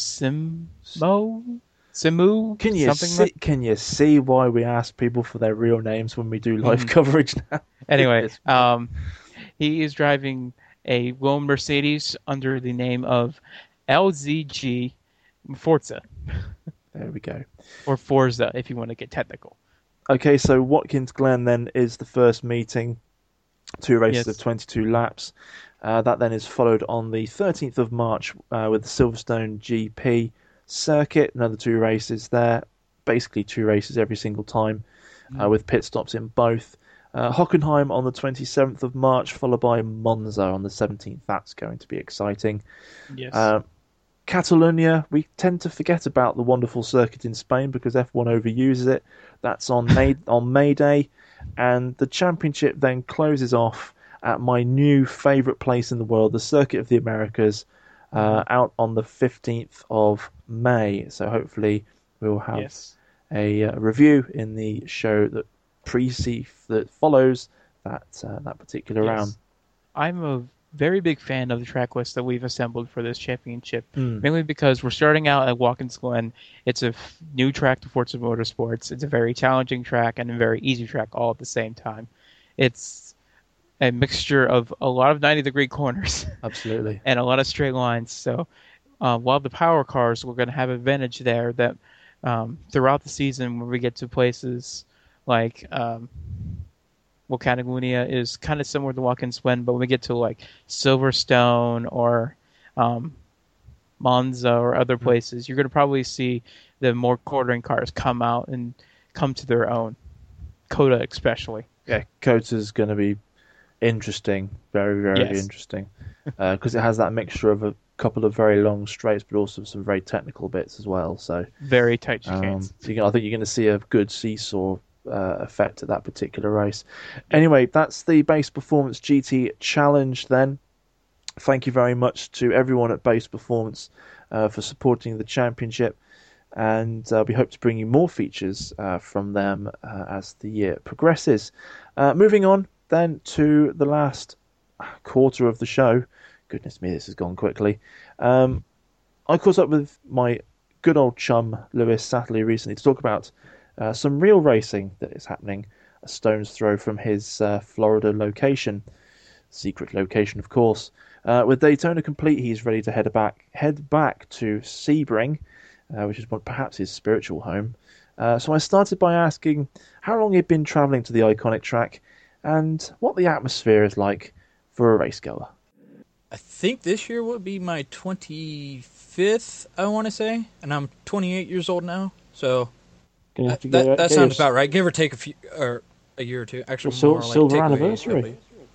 Simo. Simu? Can you Something see? like... Can you see why we ask people for their real names when we do live mm. coverage now? Anyway, um, he is driving a lone Mercedes under the name of L Z G Forza. There we go. Or Forza, if you want to get technical. Okay, so Watkins Glen then is the first meeting. Two races yes. of twenty-two laps. Uh, that then is followed on the thirteenth of March uh, with the Silverstone G P circuit. Another two races there. Basically two races every single time mm. uh, with pit stops in both. Uh, Hockenheim on the twenty-seventh of March, followed by Monza on the seventeenth. That's going to be exciting. Yes. Uh, Catalonia, we tend to forget about the wonderful circuit in Spain because F one overuses it. That's on May on May Day, and the championship then closes off at my new favourite place in the world, the Circuit of the Americas, uh, out on the fifteenth of May. So hopefully we'll have yes. a uh, review in the show that precedes that follows that uh, that particular yes. round. I'm a very big fan of the track list that we've assembled for this championship, mm. mainly because we're starting out at Watkins Glen. It's a f- new track to Forza Motorsports. It's a very challenging track and a very easy track all at the same time. It's a mixture of a lot of ninety-degree corners. Absolutely. And a lot of straight lines. So uh, while the power cars, we're going to have advantage there that um, throughout the season when we get to places like um, well, Patagonia is kind of similar to Watkins Glen, but when we get to like Silverstone or um, Monza or other places, you're going to probably see the more quartering cars come out and come to their own. Coda especially. Yeah, Coda's going to be interesting, very, very Yes. interesting, because uh, it has that mixture of a couple of very long straights, but also some very technical bits as well. So very tight um, chicanes. so you, I think you're going to see a good seesaw uh, effect at that particular race. Anyway, that's the Base Performance G T Challenge then. Thank you very much to everyone at Base Performance uh, for supporting the championship, and uh, we hope to bring you more features uh, from them uh, as the year progresses. Uh, moving on then to the last quarter of the show. Goodness me, this has gone quickly. Um, I caught up with my good old chum, Lewis Satterley, recently to talk about uh, some real racing that is happening a stone's throw from his uh, Florida location. Secret location, of course. Uh, with Daytona complete, he's ready to head back, head back to Sebring, uh, which is what, perhaps his spiritual home. Uh, so I started by asking how long he'd been travelling to the iconic track and what the atmosphere is like for a racegoer. I think this year would be my twenty-fifth, I want to say, and I'm twenty-eight years old now, so Gonna have to that, go- that yeah, sounds your about right, give or take a few, or a year or two. Actually, Sil- more like silver take away, anniversary. it'll be-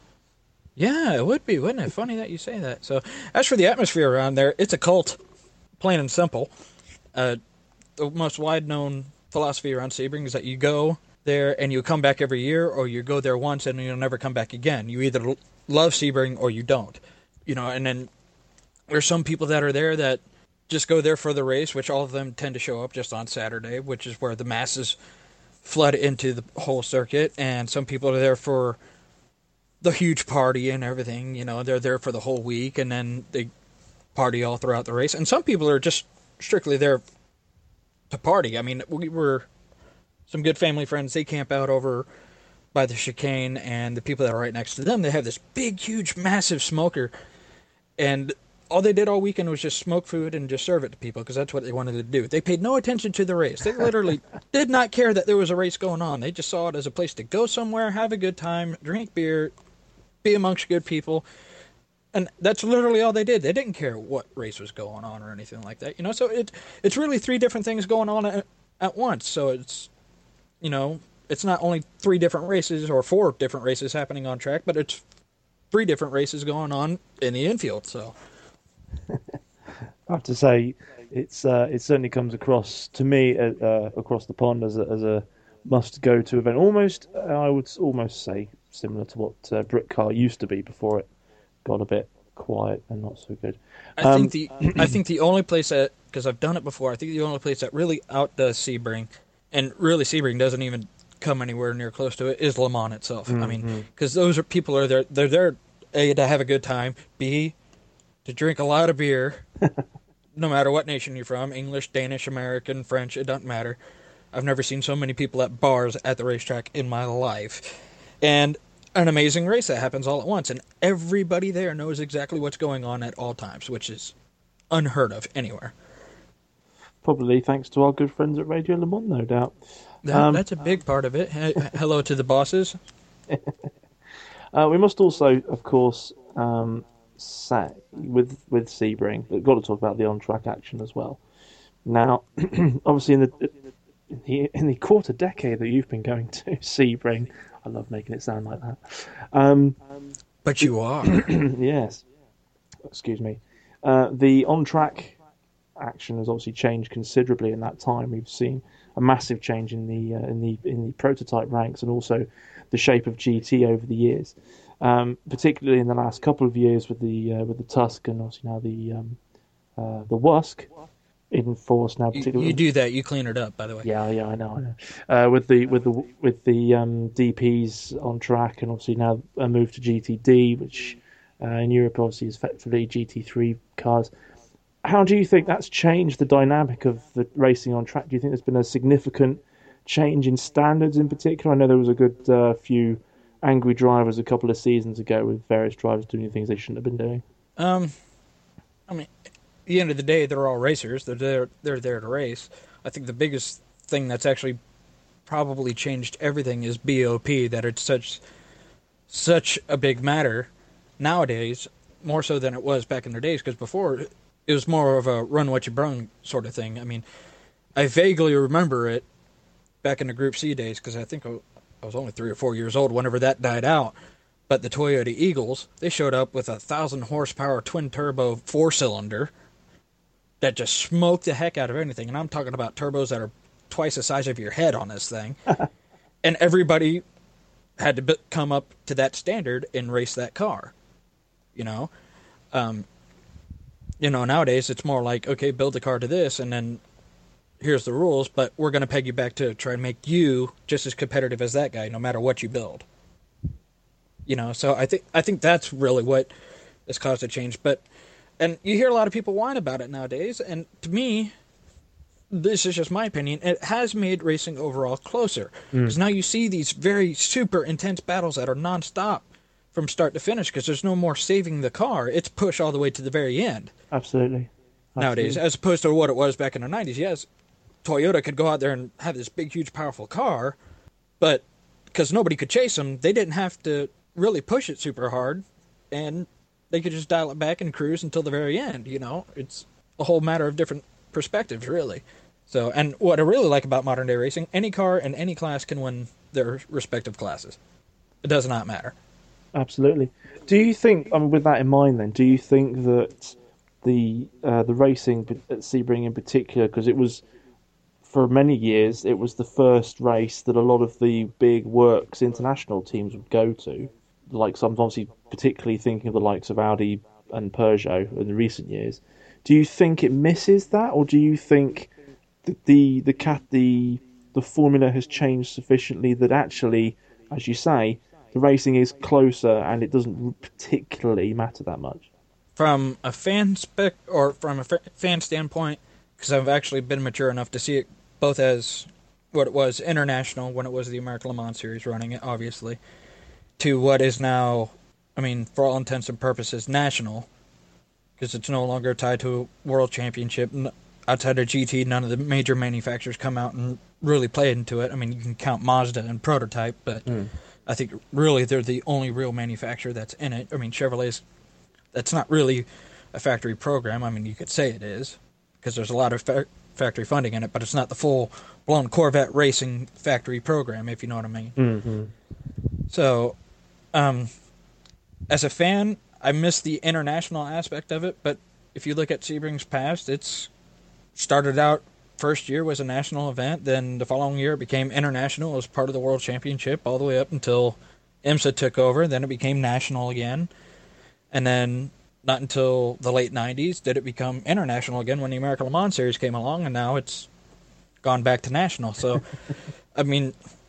Yeah, it would be, wouldn't it? Funny that you say that. So, as for the atmosphere around there, it's a cult, plain and simple. Uh, the most wide-known philosophy around Sebring is that you go there and you come back every year, or you go there once and you'll never come back again. You either l- love Sebring or you don't. You know, and then there's some people that are there that just go there for the race, which all of them tend to show up just on Saturday, which is where the masses flood into the whole circuit, and some people are there for the huge party and everything. You know, they're there for the whole week, and then they party all throughout the race. And some people are just strictly there to party. I mean, we were some good family friends. They camp out over by the chicane, and the people that are right next to them, they have this big, huge, massive smoker, and all they did all weekend was just smoke food and just serve it to people, because that's what they wanted to do. They paid no attention to the race. They literally did not care that there was a race going on. They just saw it as a place to go somewhere, have a good time, drink beer, be amongst good people. And that's literally all they did. They didn't care what race was going on or anything like that. You know, so it it's really three different things going on at, at once. So it's, you know, it's not only three different races or four different races happening on track, but it's three different races going on in the infield. So I have to say, it's uh, it certainly comes across to me uh, uh, across the pond as a, as a must-go-to event. Almost, uh, I would almost say, similar to what uh, Britcar used to be before it got a bit quiet and not so good. I Um, think the I think the only place that, because I've done it before, I think the only place that really outdoes Sebring, and really Sebring doesn't even come anywhere near close to it, is Le Mans itself. I mean, because those are people are there. They're there A, to have a good time, B, to drink a lot of beer, no matter what nation you're from, English, Danish, American, French, it doesn't matter. I've never seen so many people at bars at the racetrack in my life. And an amazing race that happens all at once, and everybody there knows exactly what's going on at all times, which is unheard of anywhere. Probably thanks to our good friends at Radio Le Mans, no doubt. That, Um, that's a big part of it. He- Hello to the bosses. Uh, we must also, of course, um, say with with Sebring, we've got to talk about the on-track action as well. Now, obviously, in the in the, in the quarter decade that you've been going to Sebring, I love making it sound like that. Um, But you are. yes, excuse me. Uh, the on-track action has obviously changed considerably in that time. We've seen a massive change in the uh, in the in the prototype ranks and also the shape of G T over the years, um, particularly in the last couple of years with the uh, with the Tusk and obviously now the um, uh, the Wusk in force now. You, Particularly, you do that. You clean it up, by the way. yeah, yeah, I know, I know. Uh, with the with the with the um, D Ps on track, and obviously now a move to G T D, which uh, in Europe obviously is effectively G T three cars. How do you think that's changed the dynamic of the racing on track? Do you think there's been a significant change in standards in particular? I know there was a good uh, few angry drivers a couple of seasons ago with various drivers doing things they shouldn't have been doing. Um, I mean, at the end of the day, they're all racers. They're there. They're there to race. I think the biggest thing that's actually probably changed everything is B O P, that it's such such a big matter nowadays, more so than it was back in the days, because before it was more of a run what you brung sort of thing. I mean, I vaguely remember it back in the Group C days, because I think I was only three or four years old whenever that died out. But the Toyota Eagles, they showed up with a thousand horsepower twin turbo four cylinder that just smoked the heck out of anything. And I'm talking about turbos that are twice the size of your head on this thing. And everybody had to be- come up to that standard and race that car. You know? Um, you know, nowadays it's more like, okay, build the car to this, and then here's the rules, but we're going to peg you back to try and make you just as competitive as that guy, no matter what you build. You know, so I think I think that's really what has caused a change. But, and you hear a lot of people whine about it nowadays, and to me, this is just my opinion, it has made racing overall closer. Because mm. now you see these very super intense battles that are nonstop from start to finish, because there's no more saving the car. It's push all the way to the very end. Absolutely. Absolutely. Nowadays, as opposed to what it was back in the nineties. Yes, Toyota could go out there and have this big, huge, powerful car, but because nobody could chase them, they didn't have to really push it super hard, and they could just dial it back and cruise until the very end. You know, it's a whole matter of different perspectives, really. So, and what I really like about modern day racing, any car in any class can win their respective classes. It does not matter. Absolutely. Do you think, I mean, with that in mind, then, do you think that the uh, the racing at Sebring in particular, because it was for many years, it was the first race that a lot of the big works international teams would go to. Like some, obviously, particularly thinking of the likes of Audi and Peugeot in the recent years. Do you think it misses that, or do you think that the the cat the the formula has changed sufficiently that actually, as you say, the racing is closer and it doesn't particularly matter that much? From a fan spec or from a fan standpoint, because I've actually been mature enough to see it both as what it was international when it was the American Le Mans Series running it, obviously, to what is now, I mean, for all intents and purposes, national, because it's no longer tied to a world championship. Outside of G T, none of the major manufacturers come out and really play into it. I mean, you can count Mazda and Prototype, but mm. I think really they're the only real manufacturer that's in it. I mean, Chevrolet's, that's not really a factory program. I mean, you could say it is, because there's a lot of fa- factory funding in it, but it's not the full-blown Corvette racing factory program, if you know what I mean. Mm-hmm. So, um, as a fan, I miss the international aspect of it, but if you look at Sebring's past, it's started out, first year was a national event, then the following year it became international as part of the World Championship, all the way up until IMSA took over, then it became national again, and then not until the late nineties did it become international again when the American Le Mans Series came along, and now it's gone back to national. So, I mean,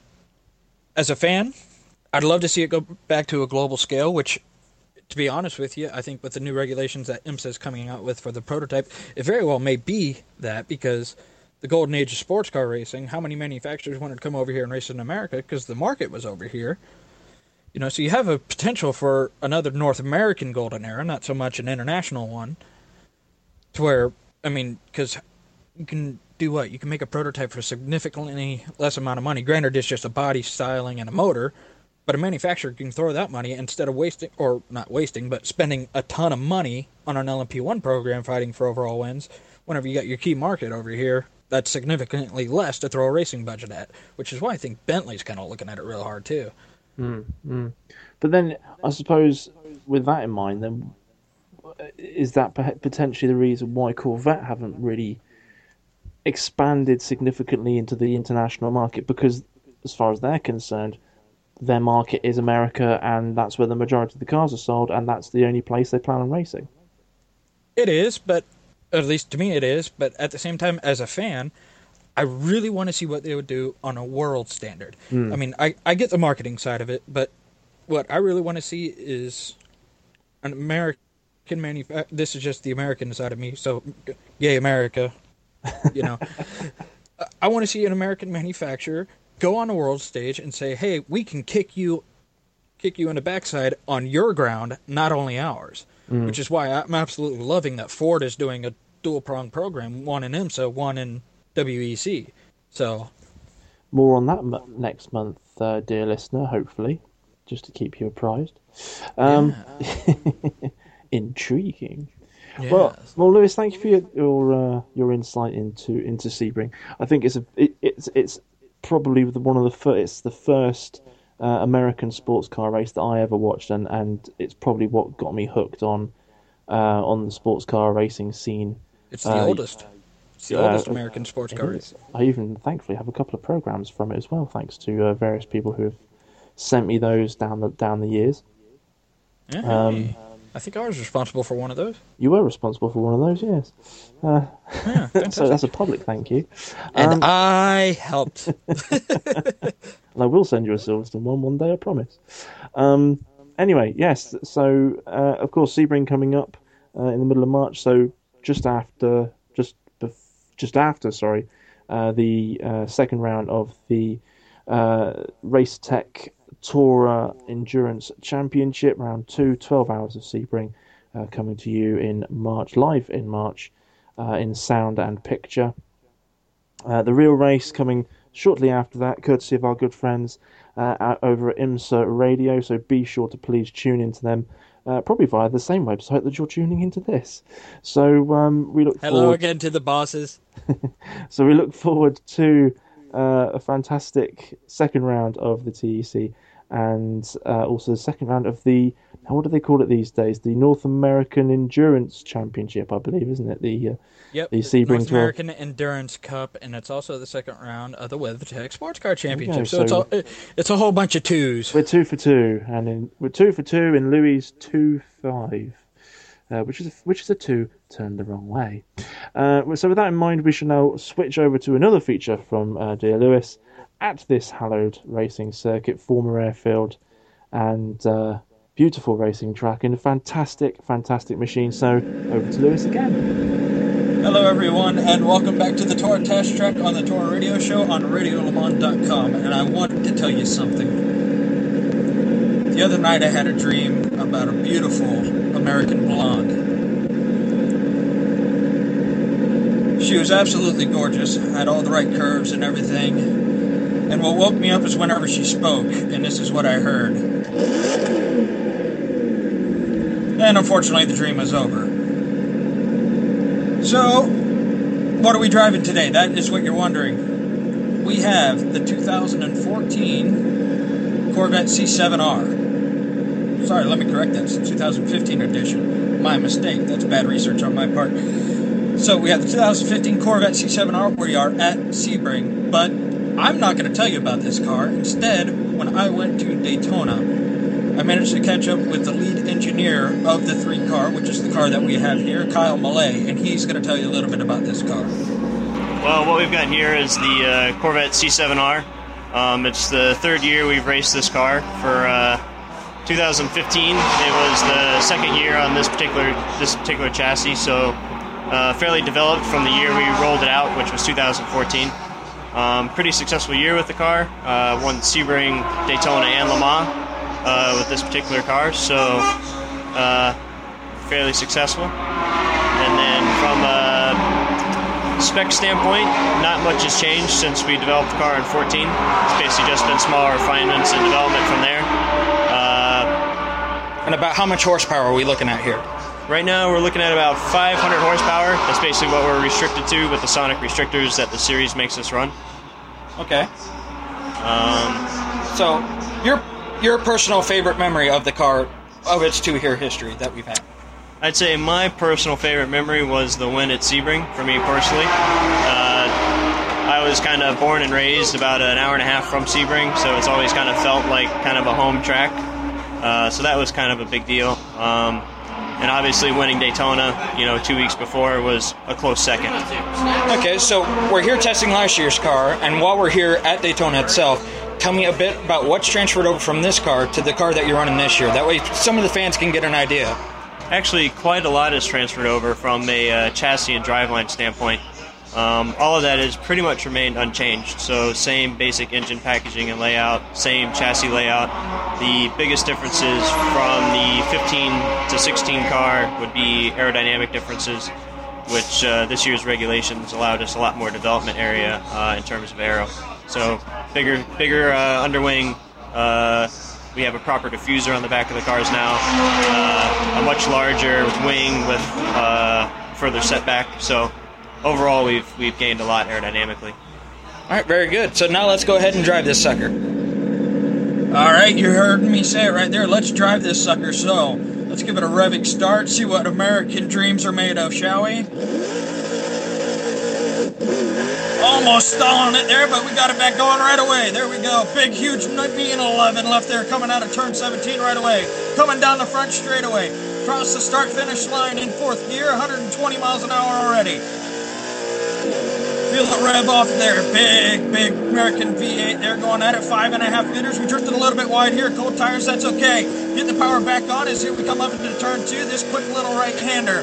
as a fan, I'd love to see it go back to a global scale, which, to be honest with you, I think with the new regulations that IMSA is coming out with for the Prototype, it very well may be that, because the golden age of sports car racing, how many manufacturers wanted to come over here and race in America because the market was over here? You know, so you have a potential for another North American golden era, not so much an international one, to where, I mean, because you can do what? You can make a prototype for significantly less amount of money. Granted, it's just a body styling and a motor, but a manufacturer can throw that money instead of wasting, or not wasting, but spending a ton of money on an L M P one program fighting for overall wins. Whenever you got your key market over here, that's significantly less to throw a racing budget at, which is why I think Bentley's kind of looking at it real hard too. Mm, mm. But then, I suppose, with that in mind, then is that potentially the reason why Corvette haven't really expanded significantly into the international market? Because, as far as they're concerned, their market is America, and that's where the majority of the cars are sold, and that's the only place they plan on racing. It is, but at least to me it is. But at the same time, as a fan, I really want to see what they would do on a world standard. Mm. I mean, I, I get the marketing side of it, but what I really want to see is an American manufacturer. This is just the American side of me, so yay, America. You know, I want to see an American manufacturer go on a world stage and say, hey, we can kick you kick you in the backside on your ground, not only ours. Mm. Which is why I'm absolutely loving that Ford is doing a dual-pronged program, one in IMSA, one in W E C. So, more on that m- next month, uh, dear listener, hopefully, just to keep you apprised. Um, Yeah. Intriguing. Yes. Well, well, Lewis, thank you for your your, uh, your insight into into Sebring. I think it's a it, it's it's probably the, one of the first, it's the first uh, American sports car race that I ever watched, and, and it's probably what got me hooked on uh, on the sports car racing scene. It's the uh, oldest. It's the uh, oldest American sports car race. I even thankfully have a couple of programs from it as well, thanks to uh, various people who have sent me those down the down the years. Yeah, Um, I think I was responsible for one of those. You were responsible for one of those, yes. Uh, Yeah, so that's a public thank you. And Um, I helped. And I will send you a Silverstone one one day, I promise. Um, anyway, yes, so uh, of course Sebring coming up uh, in the middle of March, so just after, just bef- just after, sorry, uh, the uh, second round of the uh, Race Tech Tourer Endurance Championship, round two, twelve hours of Sebring, uh, coming to you in March, live in March, uh, in sound and picture. Uh, the real race coming shortly after that, courtesy of our good friends uh, out over at IMSA Radio, so be sure to please tune into them, uh, probably via the same website that you're tuning into this. So um, we look Hello forward. again to the bosses. So we look forward to uh, a fantastic second round of the T E C, and uh, also the second round of the, what do they call it these days? The North American Endurance Championship, I believe, isn't it? The uh, Yep, the Sebring North Tour. American Endurance Cup, and it's also the second round of the WeatherTech Sports Car Championship. go, so it's so- all, it's a whole bunch of twos. We're two for two, and in, we're two for two in Louis' two five, uh, which is a, which is a two turned the wrong way. Uh, so with that in mind, we shall now switch over to another feature from uh, dear Lewis at this hallowed racing circuit, former airfield, and uh, beautiful racing track, and a fantastic, fantastic machine. So over to Lewis again. Hello, everyone, and welcome back to the Tour Test Track on the Tour Radio Show on radio le mans dot com. And I wanted to tell you something. The other night I had a dream about a beautiful American blonde. She was absolutely gorgeous, had all the right curves and everything. And what woke me up is whenever she spoke, and this is what I heard. And unfortunately, the dream was over. So, what are we driving today? That is what you're wondering. We have the two thousand fourteen Corvette C seven R. Sorry, let me correct that. It's the two thousand fifteen edition. My mistake. That's bad research on my part. So, we have the two thousand fifteen Corvette C seven R. We are at Sebring, but I'm not going to tell you about this car. Instead, when I went to Daytona, I managed to catch up with the lead engineer of the three car, which is the car that we have here, Kyle Millay, and he's going to tell you a little bit about this car. Well, what we've got here is the uh, Corvette C seven R. Um, it's the third year we've raced this car. For uh, two thousand fifteen, it was the second year on this particular this particular chassis, so uh, fairly developed from the year we rolled it out, which was two thousand fourteen. Um, pretty successful year with the car. Uh, won Sebring, Daytona, and Le Mans. Uh, with this particular car, so uh, fairly successful. And then from a spec standpoint, not much has changed since we developed the car in fourteen. It's basically just been small refinements and development from there. Uh, And about how much horsepower are we looking at here? right now we're looking at about five hundred horsepower. That's basically what we're restricted to with the sonic restrictors that the series makes us run. Okay. Um, So, your your personal favorite memory of the car, of its two-year history that we've had? I'd say my personal favorite memory was the win at Sebring, for me personally. Uh, I was kind of born and raised about an hour and a half from Sebring, so it's always kind of felt like kind of a home track. Uh, so that was kind of a big deal. Um, and obviously winning Daytona, you know, two weeks before was a close second. Okay, so we're here testing last year's car, and while we're here at Daytona itself, tell me a bit about what's transferred over from this car to the car that you're running this year. That way some of the fans can get an idea. Actually, quite a lot is transferred over from a uh, chassis and driveline standpoint. Um, all of that has pretty much remained unchanged. So same basic engine packaging and layout, same chassis layout. The biggest differences from the fifteen to sixteen car would be aerodynamic differences, which uh, this year's regulations allowed us a lot more development area uh, in terms of aero. So bigger, bigger uh, underwing. Uh, we have a proper diffuser on the back of the cars now. Uh, a much larger wing with uh, further setback. So overall, we've we've gained a lot aerodynamically. All right, very good. So now let's go ahead and drive this sucker. All right, you heard me say it right there. Let's drive this sucker. So let's give it a revving start. See what American dreams are made of, shall we? Almost stalling it there, but we got it back going right away. There we go. Big, huge B and eleven left there coming out of turn seventeen right away. Coming down the front straightaway. Across the start-finish line in fourth gear, one hundred twenty miles an hour already. Feel it rev off there. Big, big American V eight there going at it. Five and a half liters. We drifted a little bit wide here. Cold tires, that's okay. Get the power back on as here we come up into turn two. This quick little right-hander.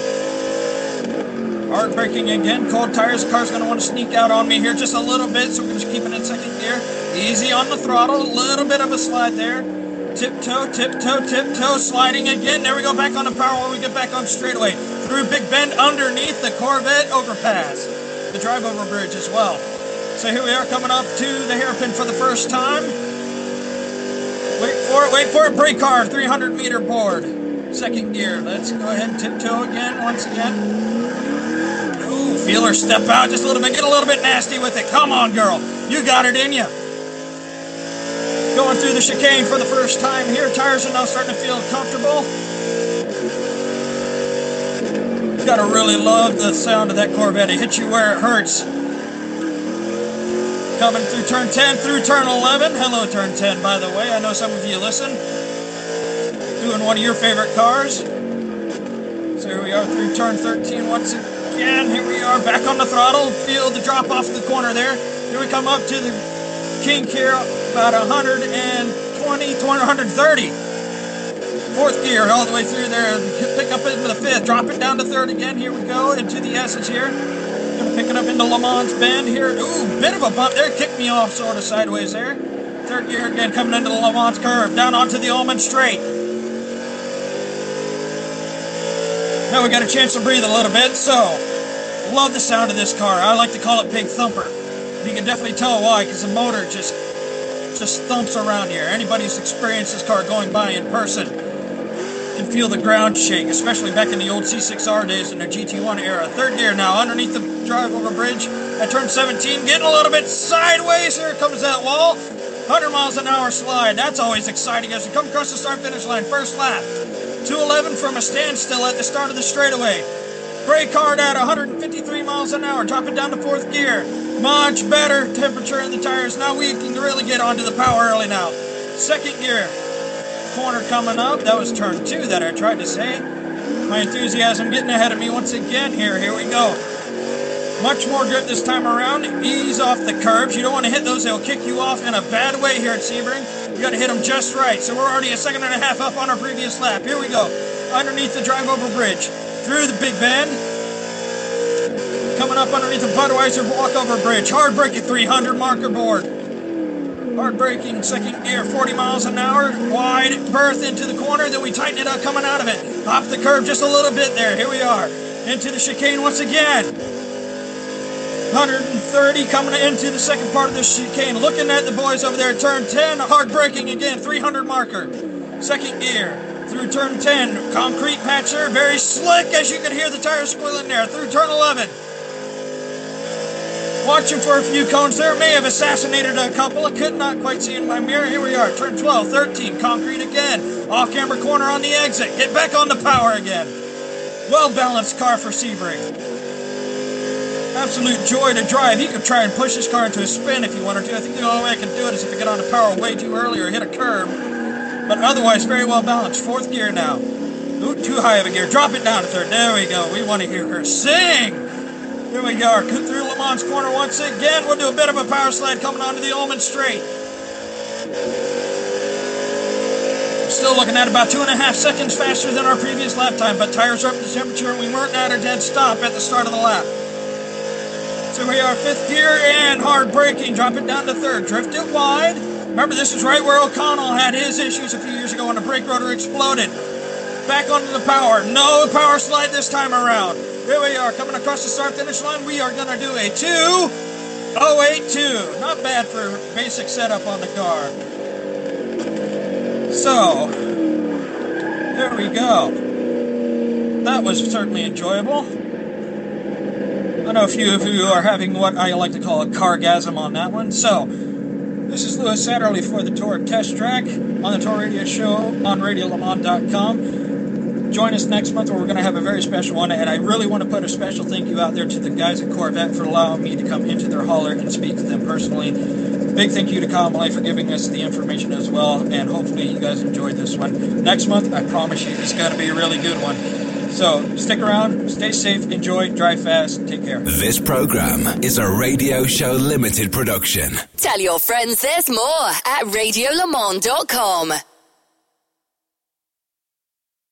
Hard braking again, cold tires. The car's going to want to sneak out on me here just a little bit, so we're just keeping it in second gear. Easy on the throttle, a little bit of a slide there. Tiptoe, tiptoe, tiptoe, sliding again. There we go, back on the power when we get back on straightaway. Through Big Bend underneath the Corvette overpass. The drive over bridge as well. So here we are coming up to the hairpin for the first time. Wait for it, wait for it, brake hard, three hundred meter board. Second gear, let's go ahead and tiptoe again, once again. Feel her step out just a little bit. Get a little bit nasty with it. Come on, girl. You got it in you. Going through the chicane for the first time here. Tires are now starting to feel comfortable. You gotta really love the sound of that Corvette. It hits you where it hurts. Coming through turn ten, through turn eleven. Hello, turn ten, by the way. I know some of you listen. Doing one of your favorite cars. So here we are through turn thirteen once again. Again, here we are back on the throttle. Feel the drop off the corner there. Here we come up to the kink here, about one hundred twenty, one hundred thirty. Fourth gear all the way through there. Pick up into the fifth, drop it down to third again. Here we go into the S's here. Gonna pick it up into Le Mans Bend here. Ooh, bit of a bump there. Kicked me off sort of sideways there. Third gear again coming into the Le Mans curve. Down onto the Ullman Straight. Now we got a chance to breathe a little bit, so love the sound of this car. I like to call it Big Thumper. You can definitely tell why, because the motor just just thumps around here. Anybody who's experienced this car going by in person can feel the ground shake, especially back in the old C six R days in the G T one era. Third gear now, underneath the drive over bridge at turn seventeen, getting a little bit sideways. Here comes that wall. one hundred miles an hour slide. That's always exciting as we come across the start-finish line. First lap. two eleven from a standstill at the start of the straightaway. Brake hard at one hundred fifty-three miles an hour. Drop it down to fourth gear. Much better temperature in the tires. Now we can really get onto the power early now. Second gear. Corner coming up. That was turn two that I tried to say. My enthusiasm getting ahead of me once again here. Here we go. Much more grip this time around. Ease off the curbs. You don't want to hit those. They'll kick you off in a bad way here at Sebring. You got to hit them just right. So we're already a second and a half up on our previous lap. Here we go. Underneath the drive over bridge. Through the Big Bend. Coming up underneath the Budweiser walkover bridge. Hard braking three hundred marker board. Hard braking second gear, forty miles an hour. Wide berth into the corner. Then we tighten it up coming out of it. Off the curb just a little bit there. Here we are. Into the chicane once again. one hundred thirty coming into the second part of the chicane. Looking at the boys over there. Turn ten. Hard braking again. three hundred marker. Second gear. Through turn ten. Concrete patcher. Very slick as you can hear the tires squealing there. Through turn eleven. Watching for a few cones there. May have assassinated a couple. I could not quite see in my mirror. Here we are. Turn twelve, thirteen. Concrete again. Off-camera corner on the exit. Get back on the power again. Well-balanced car for Sebring. Absolute joy to drive. You could try and push this car into a spin if you wanted to. I think the only way I can do it is if I get on the power way too early or hit a curb. But otherwise, very well balanced. Fourth gear now. Ooh, too high of a gear. Drop it down to third. There we go. We want to hear her sing. Here we go. Through Le Mans corner once again. We'll do a bit of a power slide coming onto the Ullman Straight. Still looking at about two and a half seconds faster than our previous lap time, but tires are up to temperature and we weren't at a dead stop at the start of the lap. So we are fifth gear and hard braking. Drop it down to third. Drift it wide. Remember, this is right where O'Connell had his issues a few years ago when the brake rotor exploded. Back onto the power. No power slide this time around. Here we are coming across the start finish line. We are going to do a two oh eight two. Not bad for basic setup on the car. So, there we go. That was certainly enjoyable. I know a few of you are having what I like to call a cargasm on that one. So, this is Lewis Satterley for the Tour Test Track on the Tour Radio Show on radio le mans dot com. Join us next month where we're going to have a very special one, and I really want to put a special thank you out there to the guys at Corvette for allowing me to come into their hauler and speak to them personally. Big thank you to Kyle Malay for giving us the information as well, and hopefully you guys enjoyed this one. Next month, I promise you, it's going to be a really good one. So, stick around, stay safe, enjoy, drive fast, take care. This program is a Radio Show Limited production. Tell your friends there's more at radio le mans dot com.